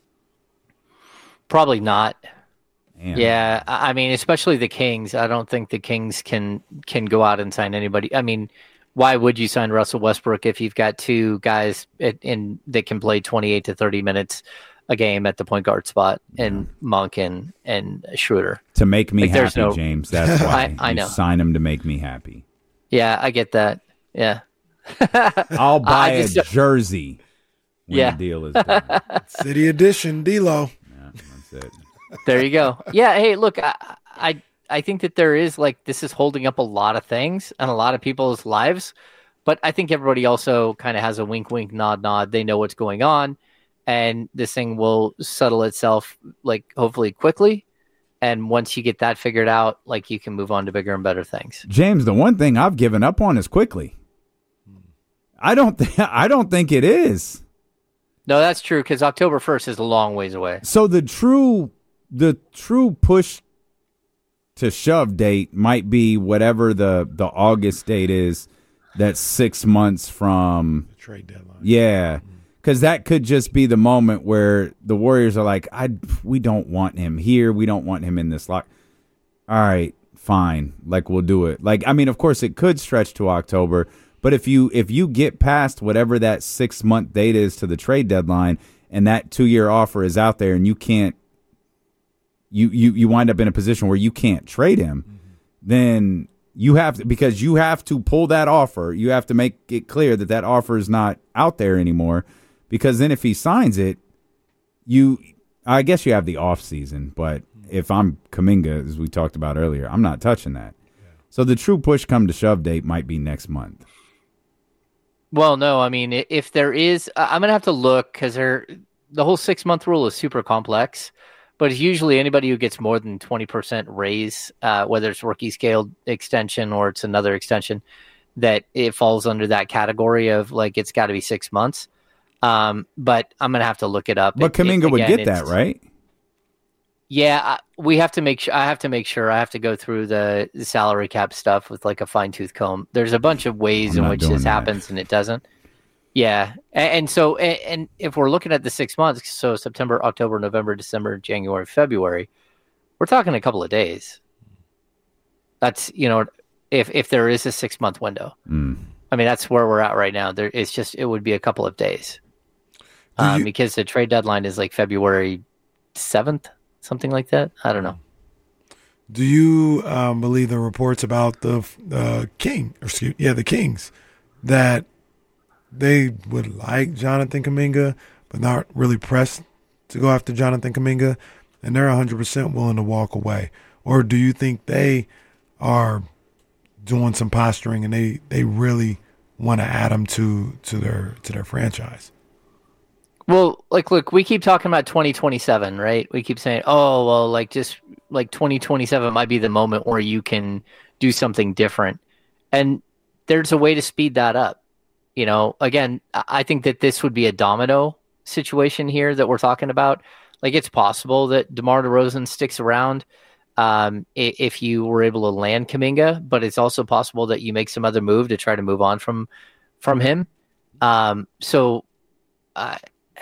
Probably not.
Damn.
Yeah, I mean, especially the Kings. I don't think the Kings can can go out and sign anybody. I mean, why would you sign Russell Westbrook if you've got two guys in, in that can play twenty-eight to thirty minutes a game at the point guard spot, and yeah. Monk and and Schroeder?
To make me
like,
happy,
no...
James. That's why
I, I know.
You sign him to make me happy.
Yeah, I get that. Yeah,
I'll buy a just... jersey when
yeah.
the deal is done.
City Edition, D-Lo.
Yeah, that's it.
There you go. Yeah. Hey, look, I, I I think that there is, like, this is holding up a lot of things and a lot of people's lives, but I think everybody also kind of has a wink, wink, nod, nod. They know what's going on, and this thing will settle itself, like, hopefully quickly. And once you get that figured out, like, you can move on to bigger and better things.
James, the one thing I've given up on is quickly. I don't th- I don't think it is.
No, that's true, because October first is a long ways away.
So the true the true push to shove date might be whatever the, the August date is. That's six months from
the trade deadline.
Yeah, because that could just be the moment where the Warriors are like, I we don't want him here. We don't want him in this lock. All right, fine. Like, we'll do it. Like, I mean, of course, it could stretch to October, But if you if you get past whatever that six month date is to the trade deadline, and that two year offer is out there, and you can't, you you you wind up in a position where you can't trade him, mm-hmm. then you have to, because you have to pull that offer. You have to make it clear that that offer is not out there anymore, because then if he signs it, you, I guess you have the off season. But if I'm Kuminga, as we talked about earlier, I'm not touching that. Yeah. So the true push come to shove date might be next month.
Well, no, I mean, if there is, I'm going to have to look because the whole six-month rule is super complex, but it's usually anybody who gets more than twenty percent raise, uh, whether it's rookie scale extension or it's another extension, that it falls under that category of, like, it's got to be six months. Um, but I'm going to have to look it up.
But Kuminga it, would again, get that, right?
Yeah, I, we have to make sure. I have to make sure. I have to go through the, the salary cap stuff with like a fine tooth comb. There's a bunch of ways I'm in which this that. happens and it doesn't. Yeah, and, and so and, and if we're looking at the six months, so September, October, November, December, January, February, we're talking a couple of days. That's you know, if if there is a six month window, mm. I mean that's where we're at right now. There, it's just it would be a couple of days, um, you, because the trade deadline is like February seventh. Something like that. I don't know.
Do you um, believe the reports about the uh, King, or excuse, yeah, the Kings, that they would like Jonathan Kuminga, but not really pressed to go after Jonathan Kuminga, and they're one hundred percent willing to walk away? Or do you think they are doing some posturing and they, they really want to add him to to their to their franchise?
Well, like, look, we keep talking about twenty twenty-seven, right? We keep saying, oh, well, like, just like twenty twenty-seven might be the moment where you can do something different. And there's a way to speed that up. You know, again, I think that this would be a domino situation here that we're talking about. Like, it's possible that DeMar DeRozan sticks around um, if you were able to land Kuminga, but it's also possible that you make some other move to try to move on from, from him. Um, so, uh,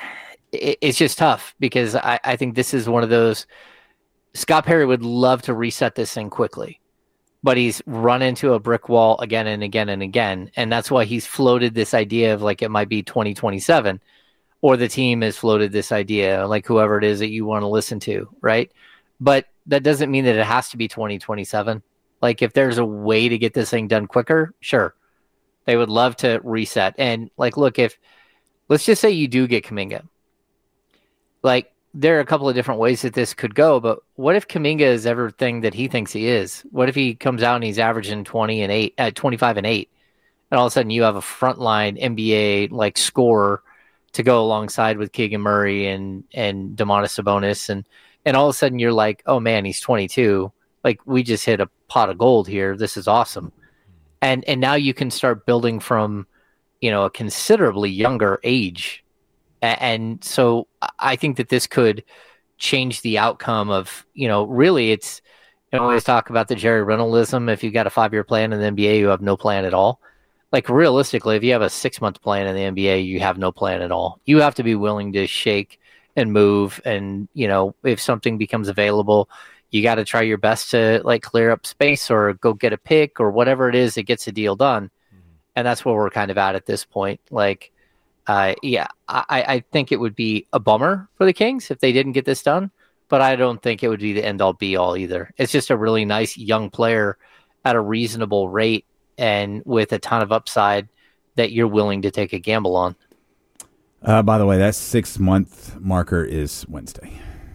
it's just tough because I, I think this is one of those. Scott Perry would love to reset this thing quickly, but he's run into a brick wall again and again and again. And that's why he's floated this idea of like it might be twenty twenty-seven, or the team has floated this idea, like whoever it is that you want to listen to, right? But that doesn't mean that it has to be twenty twenty-seven. Like if there's a way to get this thing done quicker, sure. They would love to reset. And like, look, if let's just say you do get Kuminga. Like, there are a couple of different ways that this could go, but what if Kuminga is everything that he thinks he is? What if he comes out and he's averaging twenty and eight, at uh, twenty-five and eight, and all of a sudden you have a frontline N B A like scorer to go alongside with Keegan Murray and and Domantas Sabonis, and and all of a sudden you're like, oh man, he's twenty-two. Like we just hit a pot of gold here. This is awesome, and and now you can start building from, you know, a considerably younger age. And so I think that this could change the outcome of, you know, really it's, you know, always talk about the Jerry Reynoldsism. If you got a five-year plan in the N B A, you have no plan at all. Like realistically, if you have a six-month plan in the N B A, you have no plan at all. You have to be willing to shake and move. And, you know, if something becomes available, you got to try your best to like clear up space or go get a pick or whatever it is that gets a deal done. Mm-hmm. And that's where we're kind of at at this point. Like, Uh, yeah, I, I think it would be a bummer for the Kings if they didn't get this done, but I don't think it would be the end-all be-all either. It's just a really nice young player at a reasonable rate and with a ton of upside that you're willing to take a gamble on.
Uh, by the way, that six-month marker is Wednesday.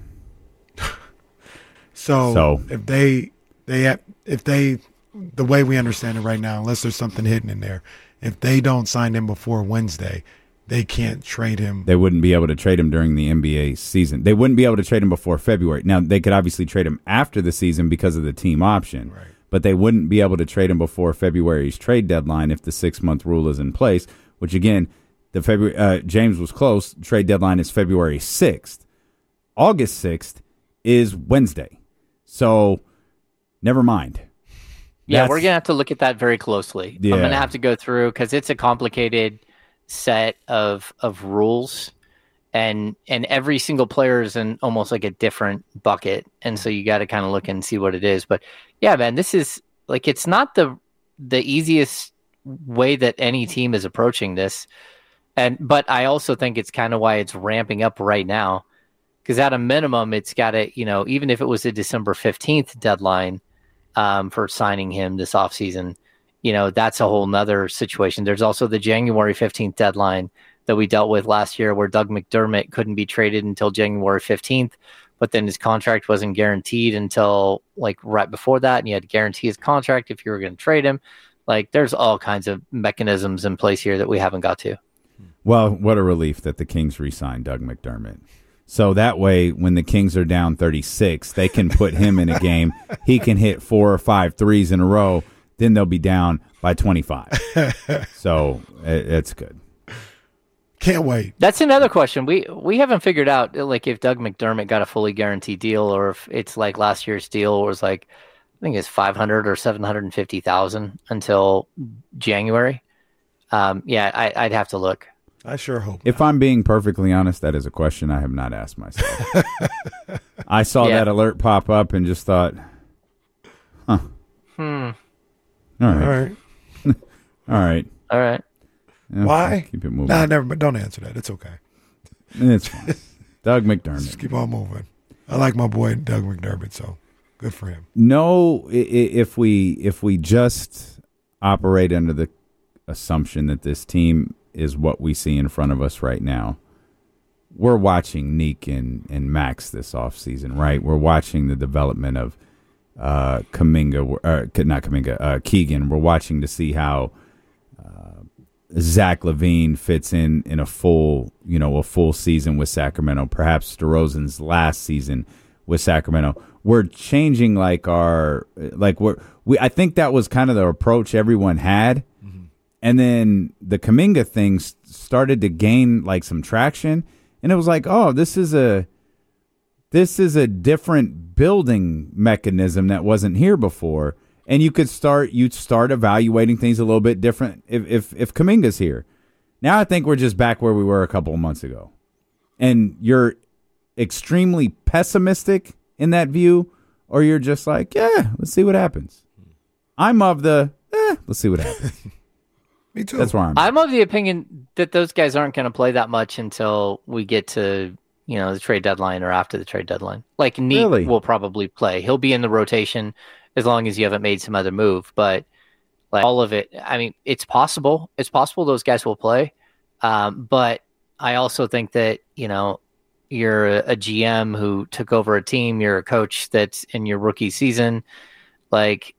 so, so if they they have, if they the way we understand it right now, unless there's something hidden in there, if they don't sign him before Wednesday, they can't trade him.
They wouldn't be able to trade him during the N B A season. They wouldn't be able to trade him before February. Now, they could obviously trade him after the season because of the team option,
right.
But they wouldn't be able to trade him before February's trade deadline if the six-month rule is in place, which, again, the February uh, James was close. Trade deadline is February sixth. August sixth is Wednesday. So, never mind.
Yeah, That's, we're going to have to look at that very closely. Yeah. I'm going to have to go through because it's a complicated set of of rules, and and every single player is in almost like a different bucket, and so you got to kind of look and see what it is. But yeah, man, this is like it's not the the easiest way that any team is approaching this. And but I also think it's kind of why it's ramping up right now, because at a minimum, it's got to, you know, even if it was a December fifteenth deadline um, for signing him this offseason, you know, that's a whole nother situation. There's also the January fifteenth deadline that we dealt with last year where Doug McDermott couldn't be traded until January fifteenth, but then his contract wasn't guaranteed until like right before that. And you had to guarantee his contract if you were going to trade him. Like there's all kinds of mechanisms in place here that we haven't got to.
Well, what a relief that the Kings re-signed Doug McDermott. So that way, when the Kings are down thirty-six, they can put him in a game. He can hit four or five threes in a row. Then they'll be down by twenty-five. So it's good.
Can't wait.
That's another question. We we haven't figured out like if Doug McDermott got a fully guaranteed deal or if it's like last year's deal was like, I think it's five hundred or seven hundred fifty thousand until January. Um, yeah, I, I'd have to look.
I sure hope.
If not. I'm being perfectly honest, that is a question I have not asked myself. I saw
yeah.
that alert pop up and just thought, huh.
Hmm.
All right.
All right.
All right.
All right.
Yeah,
Why?
Keep it moving.
Nah, never. But don't answer that. It's okay.
It's fine. Doug McDermott.
Just keep on moving. I like my boy Doug McDermott, so good for him.
No, if we if we just operate under the assumption that this team is what we see in front of us right now, we're watching Neek and, and Max this offseason, right? We're watching the development of uh, Kuminga, uh, not Kuminga, uh, Keegan. We're watching to see how uh, Zach LaVine fits in in a full, you know, a full season with Sacramento. Perhaps DeRozan's last season with Sacramento. We're changing like our like we're we. I think that was kind of the approach everyone had. And then the Kuminga thing started to gain like some traction, and it was like, oh, this is a this is a different building mechanism that wasn't here before, and you could start you start evaluating things a little bit different if if if Kuminga's here. Now I think we're just back where we were a couple of months ago, and you're extremely pessimistic in that view, or you're just like, yeah, let's see what happens. I'm of the eh, let's see what happens.
Me too.
That's where I'm.
I'm of the opinion that those guys aren't going to play that much until we get to, you know, the trade deadline or after the trade deadline. Like Neek
Really?
will probably play. He'll be in the rotation as long as you haven't made some other move. But like all of it, I mean, it's possible. It's possible those guys will play. Um, but I also think that, you know, you're a, a G M who took over a team. You're a coach that's in your rookie season. Like,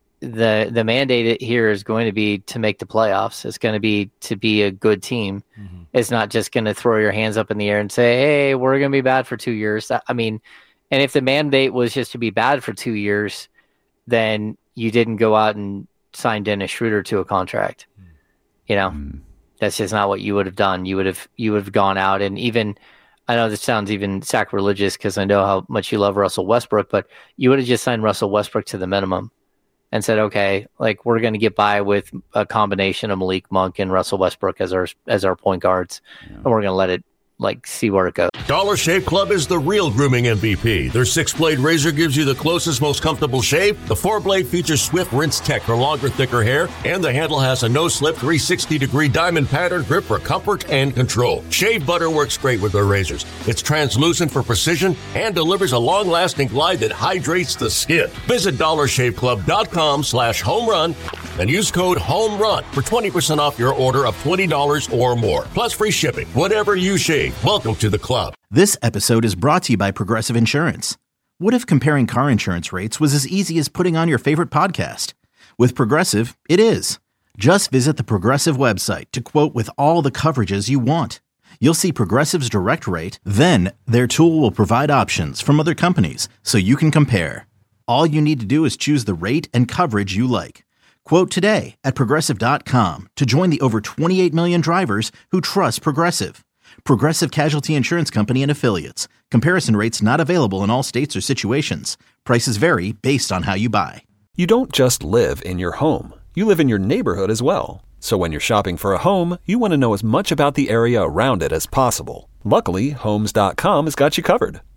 the the mandate here is going to be to make the playoffs. It's going to be to be a good team. Mm-hmm. It's not just going to throw your hands up in the air and say, hey, we're going to be bad for two years. I mean, and if the mandate was just to be bad for two years, then you didn't go out and sign Dennis Schroeder to a contract. Mm-hmm. You know, mm-hmm. That's just not what you would have done. You would have you would have gone out and even, I know this sounds even sacrilegious because I know how much you love Russell Westbrook, but you would have just signed Russell Westbrook to the minimum. And said, okay, like we're going to get by with a combination of Malik Monk and Russell Westbrook as our as our point guards, yeah. And we're going to let it like see where it goes.
Dollar Shave Club is the real grooming M V P. Their six-blade razor gives you the closest, most comfortable shave. The four-blade features Swift Rinse Tech for longer, thicker hair, and the handle has a no-slip three sixty degree diamond pattern grip for comfort and control. Shave butter works great with their razors. It's translucent for precision and delivers a long-lasting glide that hydrates the skin. Visit dollar shave club dot com slash home run and use code HOMERUN for twenty percent off your order of twenty dollars or more, plus free shipping. Whatever you shave, welcome to the club.
This episode is brought to you by Progressive Insurance. What if comparing car insurance rates was as easy as putting on your favorite podcast? With Progressive, it is. Just visit the Progressive website to quote with all the coverages you want. You'll see Progressive's direct rate, then their tool will provide options from other companies so you can compare. All you need to do is choose the rate and coverage you like. Quote today at Progressive dot com to join the over twenty-eight million drivers who trust Progressive. Progressive Casualty Insurance Company and Affiliates. Comparison rates not available in all states or situations. Prices vary based on how you buy.
You don't just live in your home. You live in your neighborhood as well. So when you're shopping for a home, you want to know as much about the area around it as possible. Luckily, Homes dot com has got you covered.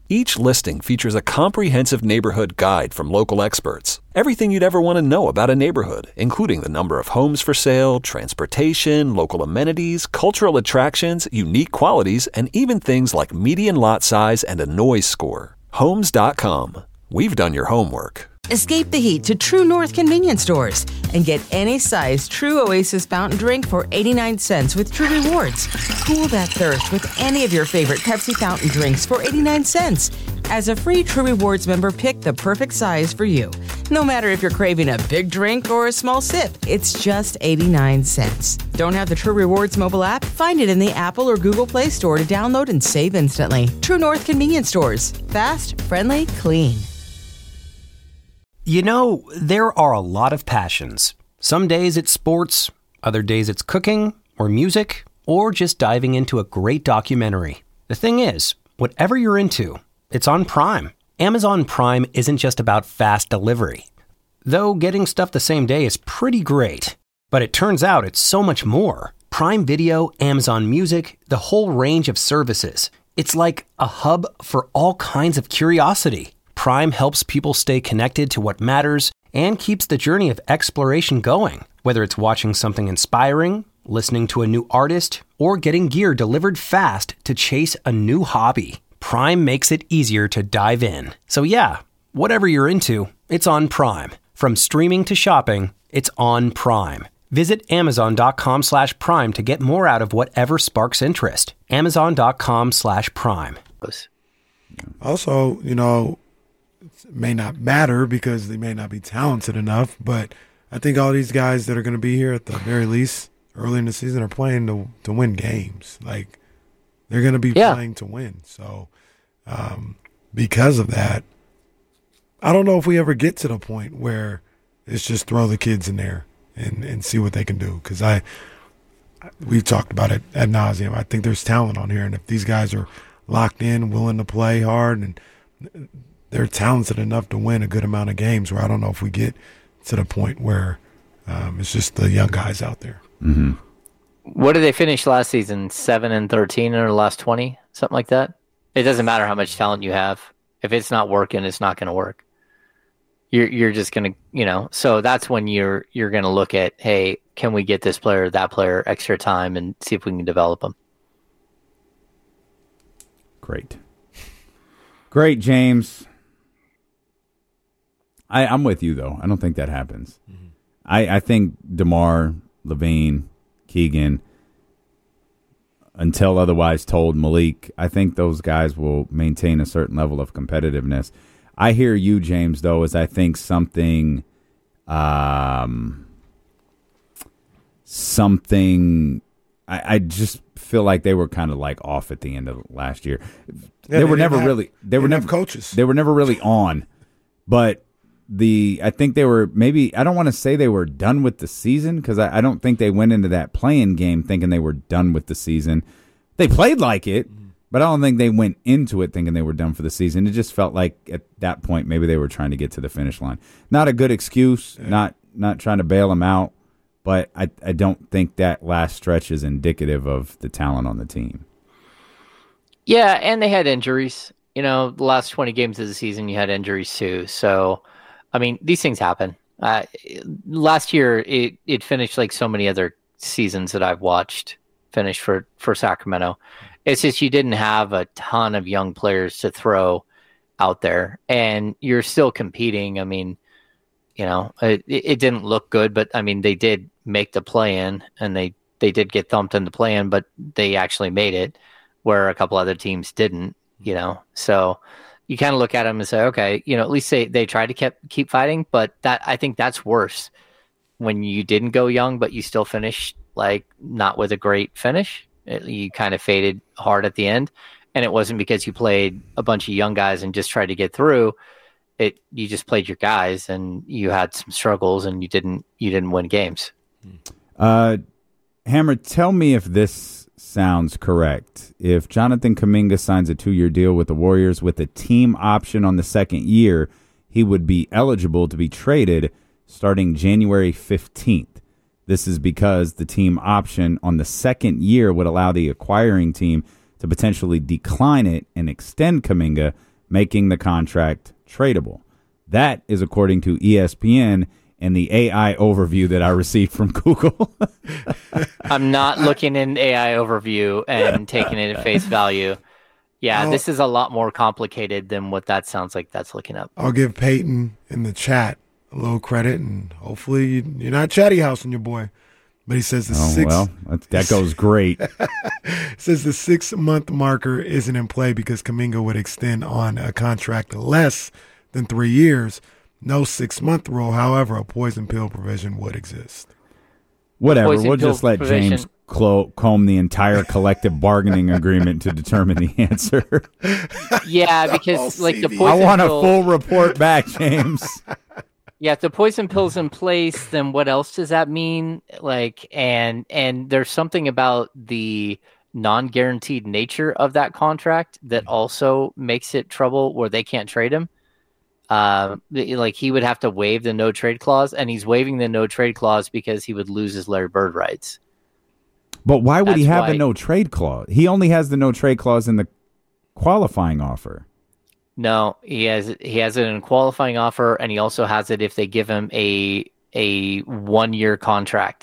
Each listing features a comprehensive neighborhood guide from local experts. Everything you'd ever want to know about a neighborhood, including the number of homes for sale, transportation, local amenities, cultural attractions, unique qualities, and even things like median lot size and a noise score. Homes dot com. We've done your homework.
Escape the heat to True North convenience stores and get any size True Oasis fountain drink for eighty-nine cents with True Rewards. Cool that thirst with any of your favorite Pepsi fountain drinks for eighty-nine cents. As a free True Rewards member, pick the perfect size for you. No matter if you're craving a big drink or a small sip, it's just eighty-nine cents. Don't have the True Rewards mobile app? Find it in the Apple or Google Play Store to download and save instantly. True North convenience stores. Fast, friendly, clean.
You know, there are a lot of passions. Some days it's sports, other days it's cooking, or music, or just diving into a great documentary. The thing is, whatever you're into, it's on Prime. Amazon Prime isn't just about fast delivery. Though getting stuff the same day is pretty great. But it turns out it's so much more. Prime Video, Amazon Music, the whole range of services. It's like a hub for all kinds of curiosity. Prime helps people stay connected to what matters and keeps the journey of exploration going. Whether it's watching something inspiring, listening to a new artist, or getting gear delivered fast to chase a new hobby, Prime makes it easier to dive in. So yeah, whatever you're into, it's on Prime. From streaming to shopping, it's on Prime. Visit amazon.com slash prime to get more out of whatever sparks interest. Amazon.com slash prime.
Also, you know, it may not matter because they may not be talented enough, but I think all these guys that are going to be here at the very least early in the season are playing to to win games. Like, they're going to be yeah. playing to win. So um, because of that, I don't know if we ever get to the point where it's just throw the kids in there and, and see what they can do. Because I, we've talked about it ad nauseum. I think there's talent on here, and if these guys are locked in, willing to play hard, and they're talented enough to win a good amount of games, where I don't know if we get to the point where um, it's just the young guys out there.
Mm-hmm.
What did they finish last season? Seven and thirteen in their last twenty, something like that. It doesn't matter how much talent you have. If it's not working, it's not going to work. You're you're just going to, you know. So that's when you're you're going to look at, hey, can we get this player, that player, extra time, and see if we can develop them.
Great, great, James. I, I'm with you, though. I don't think that happens. Mm-hmm. I, I think DeMar, Levine, Keegan, until otherwise told, Malik, I think those guys will maintain a certain level of competitiveness. I hear you, James, though, as I think something, um, something, I, I just feel like they were kind of like off at the end of last year. Yeah, they, they were never have, really, they were never
coaches.
They were never really on, but The I think they were maybe I don't want to say they were done with the season because I, I don't think they went into that playing game thinking they were done with the season. They played like it, but I don't think they went into it thinking they were done for the season. It just felt like at that point maybe they were trying to get to the finish line. Not a good excuse, yeah. not not trying to bail them out, but I, I don't think that last stretch is indicative of the talent on the team.
Yeah, and they had injuries. You know, the last twenty games of the season you had injuries too, so I mean, these things happen. Uh, last year, it, it finished like so many other seasons that I've watched finish for, for Sacramento. It's just you didn't have a ton of young players to throw out there, and you're still competing. I mean, you know, it, it didn't look good, but I mean, they did make the play-in, and they, they did get thumped in the play-in, but they actually made it, where a couple other teams didn't, you know, so you kind of look at them and say, okay, you know, at least they, they tried to keep, keep fighting, but that I think that's worse when you didn't go young, but you still finished like not with a great finish. It, you kind of faded hard at the end, and it wasn't because you played a bunch of young guys and just tried to get through. It you just played your guys, and you had some struggles, and you didn't you didn't win games.
Uh, Hammer, tell me if this sounds correct. If Jonathan Kuminga signs a two-year deal with the Warriors with a team option on the second year, he would be eligible to be traded starting January fifteenth. This is because the team option on the second year would allow the acquiring team to potentially decline it and extend Kuminga making the contract tradable. That is according to E S P N and the A I overview that I received from Google.
I'm not looking in A I overview and taking it at face value. Yeah,
I'll,
this is a lot more complicated than what that sounds like that's looking up.
I'll give Peyton in the chat a little credit, and hopefully you, you're not chatty housing your boy. But he says the
oh,
six.
Well, that goes great.
Says the six month marker isn't in play because Kuminga would extend on a contract less than three years. No six month rule. However, a poison pill provision would exist.
Whatever.
Poison
we'll
pill
just let
provision.
James clo- comb the entire collective bargaining agreement to determine the answer.
Yeah, because
Oh,
like the
C V.
poison
I want a
pill,
full report back, James.
Yeah, if the poison pill's in place, then what else does that mean? Like, and and there's something about the non-guaranteed nature of that contract that also makes it trouble where they can't trade him. Um, like he would have to waive the no trade clause, and he's waiving the no trade clause because he would lose his Larry Bird rights.
But why would he
That's
have
why-
the no trade clause? He only has the no trade clause in the qualifying offer.
No, he has he has it in a qualifying offer, and he also has it if they give him a a one year contract.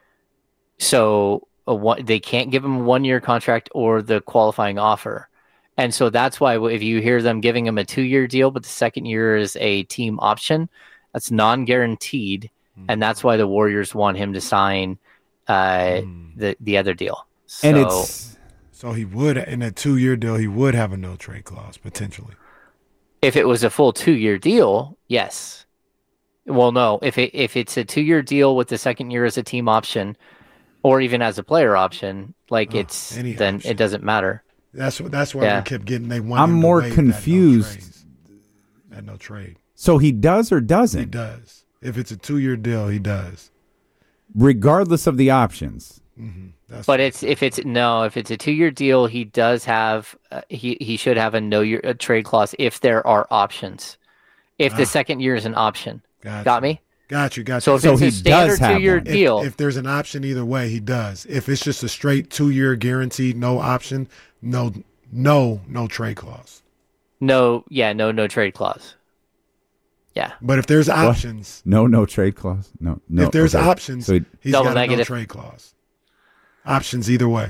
So a one, they can't give him a one year contract or the qualifying offer, and so that's why if you hear them giving him a two year deal, but the second year is a team option, that's non guaranteed, mm. and that's why the Warriors want him to sign uh, mm. the the other deal. So,
and it's
so he would in a two year deal he would have a no trade clause potentially.
If it was a full two-year deal, yes. Well, no. If it if it's a two-year deal with the second year as a team option, or even as a player option, like
oh,
it's then
option.
It doesn't matter.
That's what. That's why
yeah.
we kept getting. They wanted.
I'm
him to
more
waive
confused.
That no, trade. that no trade.
So he does or doesn't?
He does. If it's a two-year deal, he does.
Regardless of the options.
Mm-hmm. That's
but it's if it's no, if it's a two-year deal, he does have uh, he he should have a no year a trade clause if there are options. If ah. the second year is an option,
gotcha. Got
me.
Got you. Got you.
So if
so
it's
he
a standard
does
two-year
one.
deal,
if, if there's an option either way, he does. If it's just a straight two-year guaranteed, no option, no, no, no trade clause.
No, yeah, no, no trade clause. Yeah.
But if there's options,
what? no, no trade clause. No, no.
If there's
okay.
options,
so he,
he's
double
got
negative.
a no trade clause. Options either way.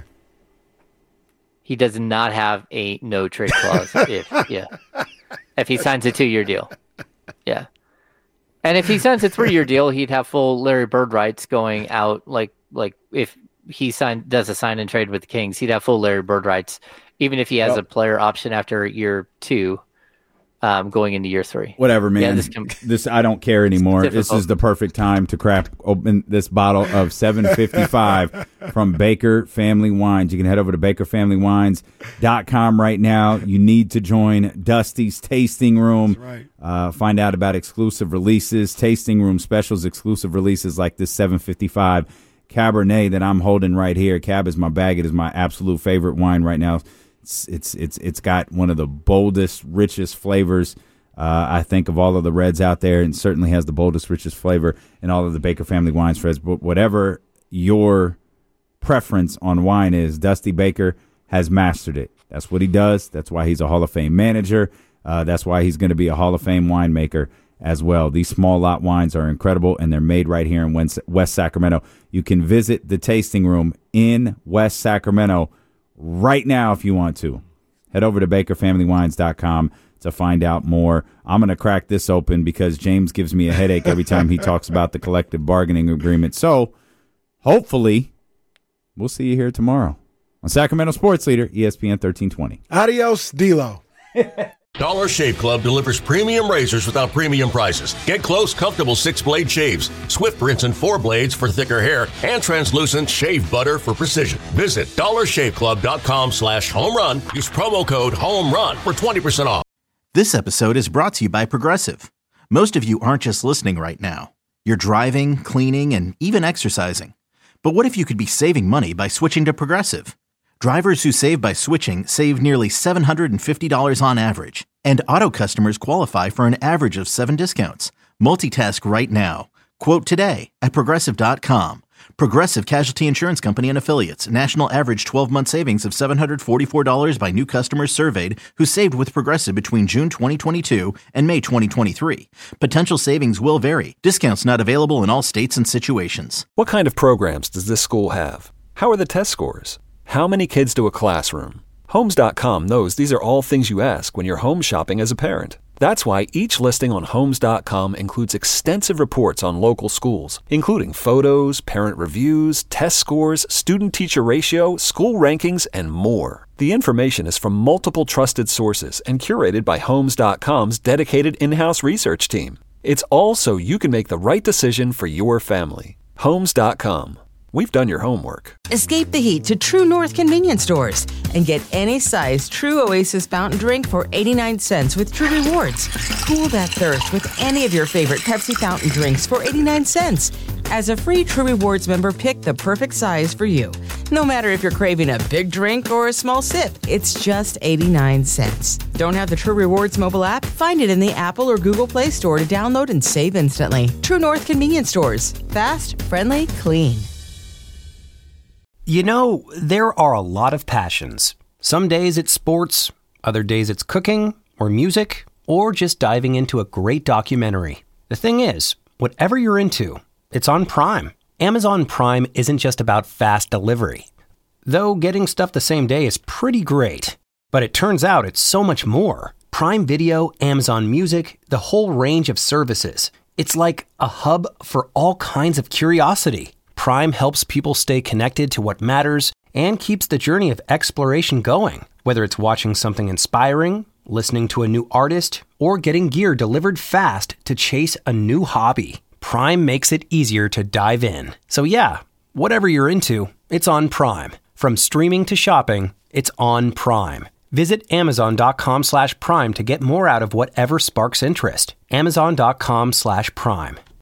He does not have a no trade clause. if yeah, if he signs a two-year deal, yeah. And if he signs a three-year deal, he'd have full Larry Bird rights going out. Like like if he signed does a sign and trade with the Kings, he'd have full Larry Bird rights, even if he has well, a player option after year two, um, going into year three.
Whatever, man.
Yeah,
this,
can,
this I don't care anymore. This is the perfect time to crack open this bottle of seven fifty-five from Baker Family Wines. You can head over to baker family wines dot com right now. You need to join Dusty's Tasting Room.
That's right.
Uh, find out about exclusive releases, tasting room specials, exclusive releases like this seven fifty-five Cabernet that I'm holding right here. Cab is my bag. It is my absolute favorite wine right now. It's it's it's it's got one of the boldest, richest flavors, uh, I think, of all of the reds out there, and certainly has the boldest, richest flavor in all of the Baker Family Wines, Freds. But whatever your preference on wine is, Dusty Baker has mastered it. That's what he does. That's why he's a Hall of Fame manager. Uh, that's why he's going to be a Hall of Fame winemaker as well. These small lot wines are incredible, and they're made right here in West Sacramento. You can visit the tasting room in West Sacramento right now if you want to. Head over to baker family wines dot com to find out more. I'm going to crack this open because James gives me a headache every time he talks about the collective bargaining agreement. So hopefully we'll see you here tomorrow on Sacramento Sports Leader, E S P N thirteen twenty.
Adios, D-Lo.
Dollar Shave Club delivers premium razors without premium prices. Get close, comfortable six-blade shaves, swift rinse and four blades for thicker hair, and translucent shave butter for precision. Visit dollar shave club dot com slash home run. Use promo code HOMERUN for twenty percent off.
This episode is brought to you by Progressive. Most of you aren't just listening right now. You're driving, cleaning, and even exercising. But what if you could be saving money by switching to Progressive? Drivers who save by switching save nearly seven hundred fifty dollars on average, and auto customers qualify for an average of seven discounts. Multitask right now. Quote today at progressive dot com. Progressive Casualty Insurance Company and Affiliates. National average twelve-month savings of seven hundred forty-four dollars by new customers surveyed who saved with Progressive between June twenty twenty-two and May twenty twenty-three. Potential savings will vary. Discounts not available in all states and situations.
What kind of programs does this school have? How are the test scores? How many kids do a classroom? Homes dot com knows these are all things you ask when you're home shopping as a parent. That's why each listing on Homes dot com includes extensive reports on local schools, including photos, parent reviews, test scores, student-teacher ratio, school rankings, and more. The information is from multiple trusted sources and curated by Homes dot com's dedicated in-house research team. It's all so you can make the right decision for your family. Homes dot com. We've done your homework.
Escape the heat to True North convenience stores and get any size True Oasis fountain drink for eighty-nine cents with True Rewards. Cool that thirst with any of your favorite Pepsi fountain drinks for eighty-nine cents. As a free True Rewards member, pick the perfect size for you. No matter if you're craving a big drink or a small sip, it's just eighty-nine cents. Don't have the True Rewards mobile app? Find it in the Apple or Google Play Store to download and save instantly. True North convenience stores. Fast, friendly, clean.
You know, there are a lot of passions. Some days it's sports, other days it's cooking, or music, or just diving into a great documentary. The thing is, whatever you're into, it's on Prime. Amazon Prime isn't just about fast delivery. Though getting stuff the same day is pretty great. But it turns out it's so much more. Prime Video, Amazon Music, the whole range of services. It's like a hub for all kinds of curiosity. Prime helps people stay connected to what matters and keeps the journey of exploration going. Whether it's watching something inspiring, listening to a new artist, or getting gear delivered fast to chase a new hobby, Prime makes it easier to dive in. So yeah, whatever you're into, it's on Prime. From streaming to shopping, it's on Prime. Visit Amazon.com slash Prime to get more out of whatever sparks interest. Amazon.com slash Prime.